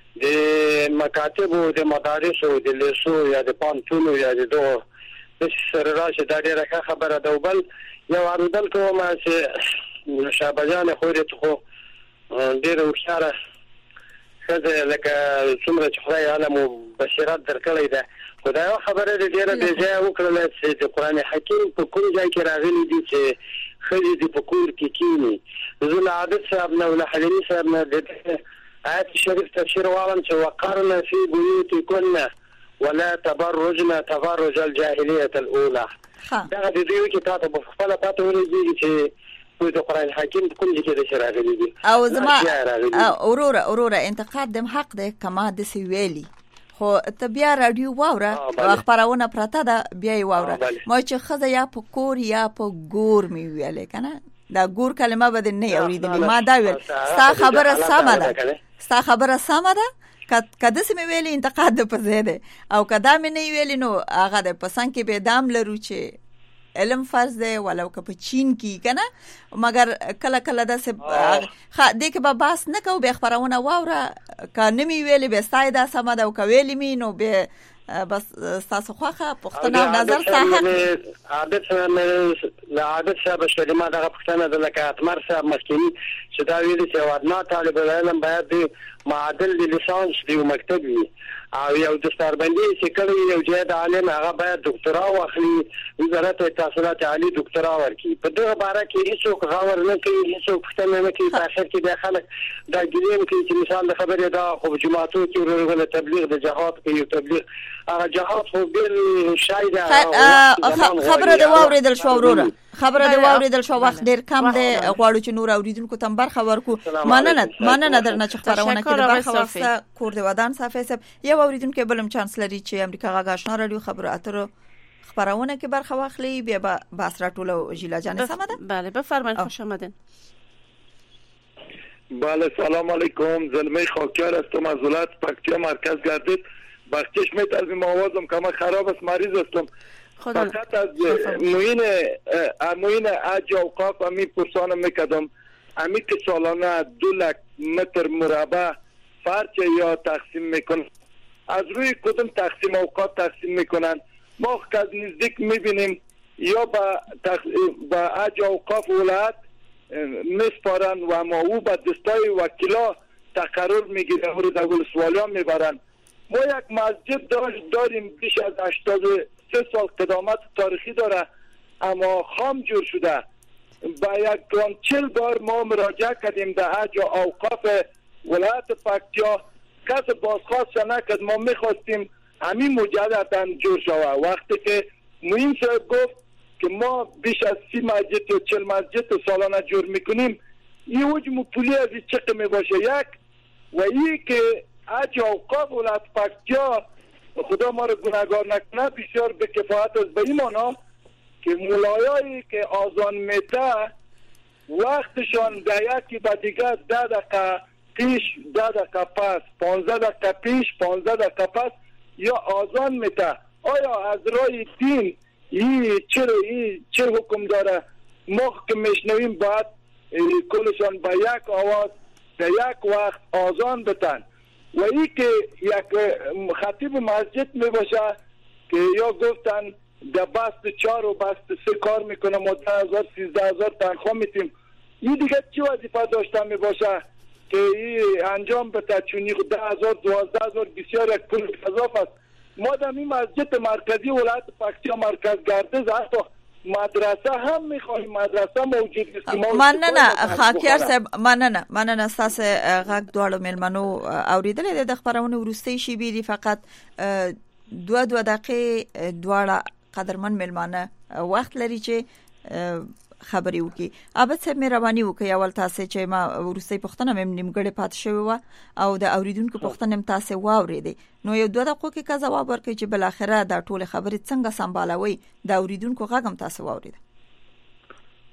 د مکاتب او د مدارس او د لیسو یا د پانتونو یا د دوه سره راشه دا ډیره خبره ده. بل یو اردل کوم چې شابجان خوري خو ډیره وشاره خزه لکه څومره چې خدای عالم او بشارت درکړی ده. خدای خبره دې ډیره به ځای وکړل چې د قران حکیم په کوم ځای کې راغلي دي چې خځې د فکر کې کینی. زول عادت صاحب نو له حلمي صاحب نه د آیت شریف تفسیر وعلم چې وقرنا فی بیوتکن ولا تبرجنا تبرج الجاهلیه الاولى. دا د دې کې تاسو په خپل پاتې ولې چې د قران حکیم کوم ځای کې د شراغلي دي او زما اورورا اورورا انتقاد دم حق ده کما د سی ویلی خو ته بیا رادیو واوره خبرونه پراته ده بیا واوره ما چې خزه یا په کور یا په ګور می ویلې کنه دا ګور کلمه بد نه اوریدلې ما دا ویل ستا خبره سمه ده ستا خبره سمه ده کده سم ویلې انتقاد په زیاده او کدا مې نه ویلې نو هغه د پسند کې به دام لرو چې علم فرض دی ولو که په چین کې کنه مګر کله کله د سب خ دې کې به باس نه کو به خبرونه واوره کنه می ویلې به سایدا سم دا او کویلې می نو به بس تاسو خوخه پښتنه نظر ته عادت لا عادت شابه شلمه دغه پښتنه د لکه اتمر صاحب مخکینی چې دا ویلي چې ودنا طالب العلم باید معادل لیسانس دی مکتب وي او یو دستاربندي چې کله یو جهاد عالم هغه باید دکتورا واخلي وزارت تحصیلات عالی دکتورا ورکړي. په دغه باره کې هیڅوک غور نه کوي، هیڅوک پښتنه نه کوي. په اخر کې د خلک دا ګلیم کوي چې مثال خبره دا خو جماعتو کې ورغله تبلیغ د جهاد کوي، تبلیغ هغه جهاد خو ډیر شایده خبره د واوریدل شو وروره خبره د واوریدل شو وخت ډیر کم دی غواړو چې نور اوریدونکو تم برخه ورکو. مننه مننه درنه چې خبرونه کې د برخه واسطه کور د ودان صافي سب یو اوریدونکو بلم چانس لري چې امریکا غا آشنا رادیو خبرو اترو خبرونه کې برخه واخلي بیا به باس راټولو ژیلا جان سمده. بله بفرمایید، خوش آمدین. بله سلام علیکم، زلمه خاکیار هستم از ولایت پکتیا مرکز گردید. بخشش می‌طلبم آوازم کم خراب است، مریض هستم. فقط از موین موین حج اوقاف امی پرسان میکردم امی که سالانه دو لک متر مربع فرچ یا تقسیم میکنن از روی کدوم تقسیم اوقات تقسیم میکنن؟ ما از نزدیک میبینیم یا با تق... با حج اوقاف ولایت میسپارن و ما او با دستای وکیلا تقرر میگیره و رو در ولسوالیان میبرن. ما یک مسجد داریم بیش از هشتاد سه سال قدامت تاریخی داره اما خام جور شده. با یک چل بار ما مراجعه کردیم در حج و اوقاف ولایت پکتیا، کس بازخواست نکرد. ما میخواستیم همین مجددا جور شوه. وقتی که موین صاحب گفت که ما بیش از سی مسجد یا چل مسجد سالانه جور میکنیم، این حجم پولی از این چقدر میباشه؟ یک و این که حج اوقاف ولایت پکتیا خدا ما رو گناهگار نکنه بسیار به کفایت است. به این معنا که مولایایی که آذان میته وقتشان در یکی به دیگر ده دقیقه پیش ده دقیقه پس پانزده دقیقه پیش پانزده دقیقه پس یا آذان میته. آیا از رای دین این چرا این چه حکم داره؟ ما که میشنویم باید کلشان به یک آواز در یک وقت آذان بتن. و ای که یک خطیب مسجد می باشه که یا گفتن در بست چار و بست سه کار میکنه ما ده هزار سیزده هزار تنخواه میتیم، این دیگه چی وظیفه داشته می باشه که این انجام بده؟ چونی ده هزار دوازده هزار بسیار یک پول اضافه است. ما در این مسجد مرکزی ولایت پکتیا مرکز گردز حتی مدرسه هم میخوایم، مدرسه موجود نیست. مننه خاکیار صاحب، مننه مننه اساس غږ دواړو ملمنو اوریدلې د خبرونه ورستي شي بیري فقط دو دو دقیقې دواړه قدرمن ملمانه وخت لري چې خبري وکي. ابد صاحب مهرباني وکي اول تاسو چې ما ورستي پښتنه مم نیمګړې پات شوی و او د اوریدونکو پښتنه تاسو واورېدې نو یو دوه دقیقو کې کا جواب ورکړي چې بل اخره دا ټول خبرې څنګه سمبالوي د اوریدونکو غږم تاسو واورېد.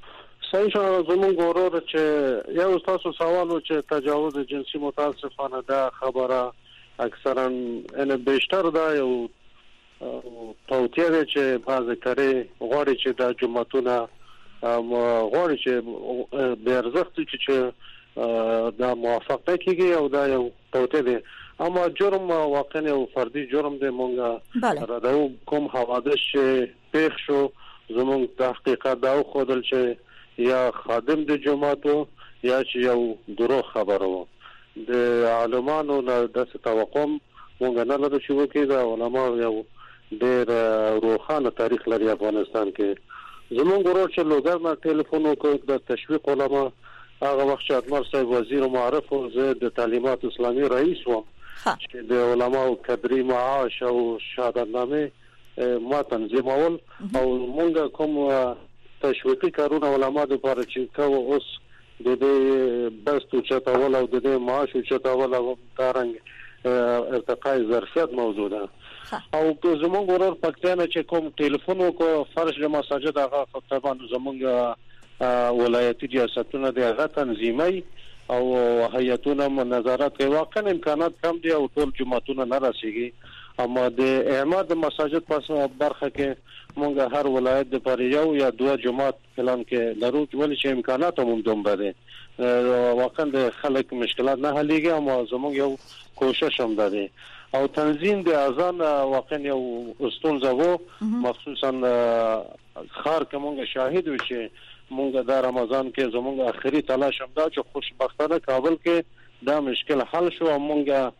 صحیح شو زمون ګورور چې یو تاسو سوال و چې تجاوز جنسي متاسفانه دا خبره اکثرا ان بیشتر دا یو توتیه چې بعض کړي غواړي چې د جمعتونه غواړي چې د ارزښت چې دا موافقه کیږي او دا یو توتیه دی اما جرم واقعا یو فردي جرم دی مونږه راډیو کوم حوادث پیښ شو زموږ تحقیقات دا خودل چې یا خادم د جماعتو یا چې یو دروغ خبرو د عالمانو نه د توقع مونږ نه لرو چې وکړي دا علما یو ډېر روښانه تاریخ لري افغانستان کې زموږ ورور چې لوګر نه ټلیفون وکړ د تشویق علما هغه وخت چې اتمر صاحب وزیر معرف او زه د تعلیمات اسلامي رئیس وم چې د علماو قدري معاش او شهادتنامه ما تنظیمول او مونږ کوم تشویقي کارونه علما د لپاره چې کوو اوس د دې بس تو چتاول او د دې معاش او چتاول او تارنګ ارتقای ظرفیت موضوع ده او زمونږ ورور پښتانه چې کوم ټلیفون وکړو فرش د مساجد هغه طبعا زمونږ ولایتي ریاستونه د هغه تنظیمي او هیئتونه نظارت کوي واقعا امکانات کم دي او ټول جماعتونه نه راسيږي اما د اعماد مساجد پس برخه کې مونږ هر ولایت د پر یو یا دوه جماعت پلان کې لرو ولې چې امکانات هم دومره دي واقعا د خلک مشکلات نه حلېږي اما زموږ یو کوشش هم ده او تنظیم د اذان واقعا یو استونزه وو مخصوصا خار کومه شاهد و چې مونږ د رمضان کې زموږ اخري تلاش هم دا چې خوشبختانه کابل کې دا مشکل حل شو مونږ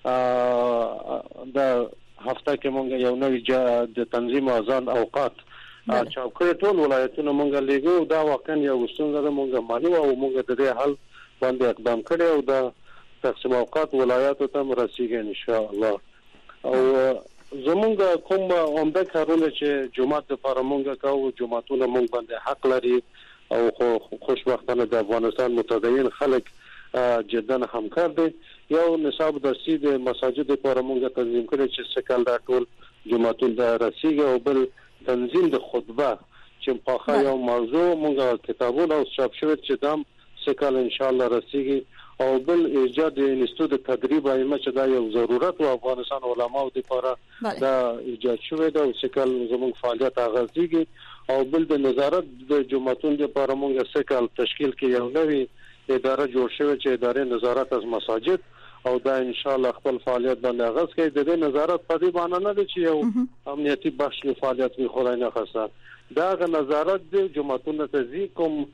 د هفته کې مونږ یو نوې د تنظیم اذان اوقات چوکۍ ټول ولایتونه مونږ لګو دا واقعا یو ستونزه ده مونږ مانو او مونږ د دې حل باندې اقدام کړی او دا تقسیم اوقات ولایاتو ته رسیږي ان شاء الله او زمونږ کوم عمده کارونه چې جمعه لپاره مونږ کوو جمعهونه مونږ باندې حق لري او خوشبختانه د افغانستان متدین خلک جدا همکار دي یو نصاب درسي د مساجد لپاره مونږ تنظیم کړی چې سکل دا ټول جمعهونه د رسیږي او بل تنظیم د خطبه چې په یو موضوع مونږ کتابونه او چاپ شوی چې دام سکل ان شاء الله رسیږي او بل ایجاد انستیتوت تدریب ایمه چې دا یو ضرورت او افغانستان علماو لپاره دا ایجاد شوی دا او سکل زموږ فعالیت اغازيږي او بل د نظارت د جمعهتون لپاره مونږ سکل تشکیل کې یو نوې اداره جوړ شوی چې اداره نظارت از مساجد او دا ان شاء الله خپل فعالیت باندې اغاز کوي د دې نظارت په دې باندې نه دي چې یو امنیتي بخش له فعالیت می خورای نه خاصه دا غ نظارت د جمعهتون ته کوم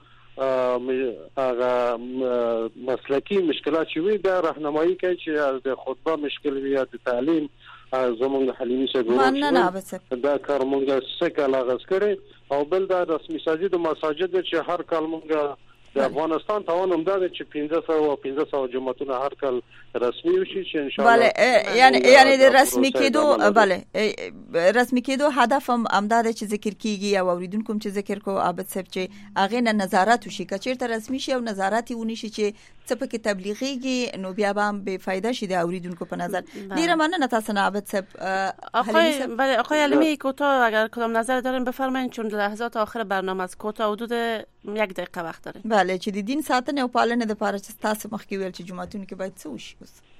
هغه مسلکی مشکلات چې وي دا راهنمایي کوي چې د خطبه مشکل وي یا د تعلیم زمونږ حلیمي سره دا کار مونږه سکه لاغس کړي او بل دا رسمي مساجد او مساجد چې هر کال مونږه د افغانستان توان هم دا چې پنځه سوه او پنځه سوه جمعهتون هر کال رسمي وشي چې ان شاء الله بله یعنی یعنی د رسمي کېدو بله رسمي کېدو هدف هم امداد چې ذکر کیږي او اوریدونکو چې ذکر کو عابد صاحب چې اغه نه نظارت وشي کچیرته رسمي شي او نظارت ونی شي چې څه پکې تبلیغيږي نو بیا به به فایده شي د اوریدونکو په نظر ډیره مننه تاسو نه عابد صاحب آقای بله آقای علمی کوتاه اگر کدام نظر دارین بفرمایید چون لحظات آخر برنامه از کوتاه حدود یک دقیقه وقت داریم بله چې د دین ساتنه او پالنه د لپاره چې تاسو مخکې ویل چې جمعهتون کې باید څه وشي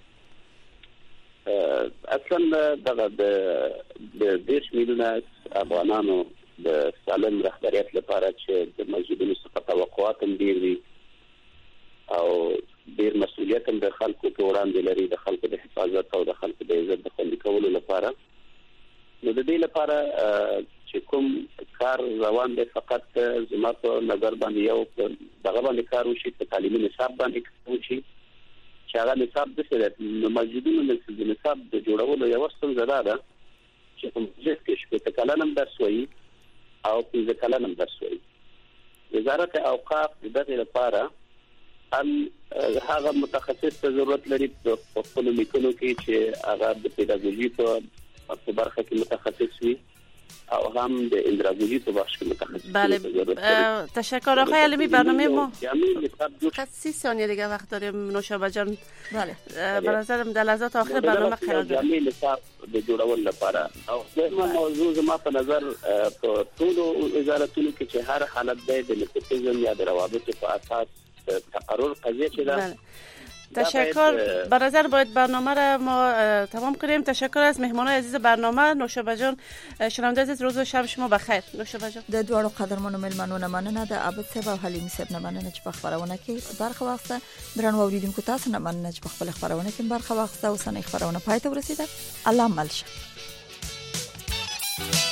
اصلا دغه د دیش میلیونه افغانانو د سالم رهبریت لپاره چې د مسجدونو څخه توقعات هم ډیر دي او ډیر مسؤلیت هم د خلکو په وړاندې لري د خلکو د حفاظت او د خلکو د عزت د خوندي کولو لپاره نو د دې لپاره چې کوم کار روان دی فقط زما په نظر باندې یو دغه باندې کار وشي په تعلیمي نصاب باندې وشي چې هغه نصاب د څه د مسجدونو د نصاب د جوړولو یو ستونزه ده چې په مسجد کې شپږ کلنم درس وایي او پنځه کلنم درس وایي وزارت اوقاف د دغه لپاره ان هغه متخصص ته ضرورت لري په خپل لیکنو کې چې هغه د پیداګوژي په برخه کې متخصص وي او هم د اندرولوژی په بخش کې متخصص. بله تشکر آقای علمی. برنامه ما سی ثانیه دیگه وقت داریم نوشابه جان. بله به نظرم در لحظات آخر برنامه قرار داریم. جامعه نصاب د جوړول لپاره او دغه موضوع زما په نظر په ټولو وزارتونو کې چې هر حالت د نپوتیزم یا د روابط په اساس تقرر قضیه شده. بله. تشکر. به نظر باید برنامه را ما تمام کنیم. تشکر از مهمانان عزیز برنامه. نوشابه جان شنونده عزیز روز و شب شما بخیر. نوشابه جان د دوړو قدرمنو ملمنونه مننه د عبد صاحب او حلیم صاحب نه مننه چې په خبرونه کې برخه واخیسته. درنو اوریدونکو تاسو نه مننه چې په خپل خبرونه کې برخه واخیسته. اوسنۍ خبرونه پای ته ورسیده. الله مل شه.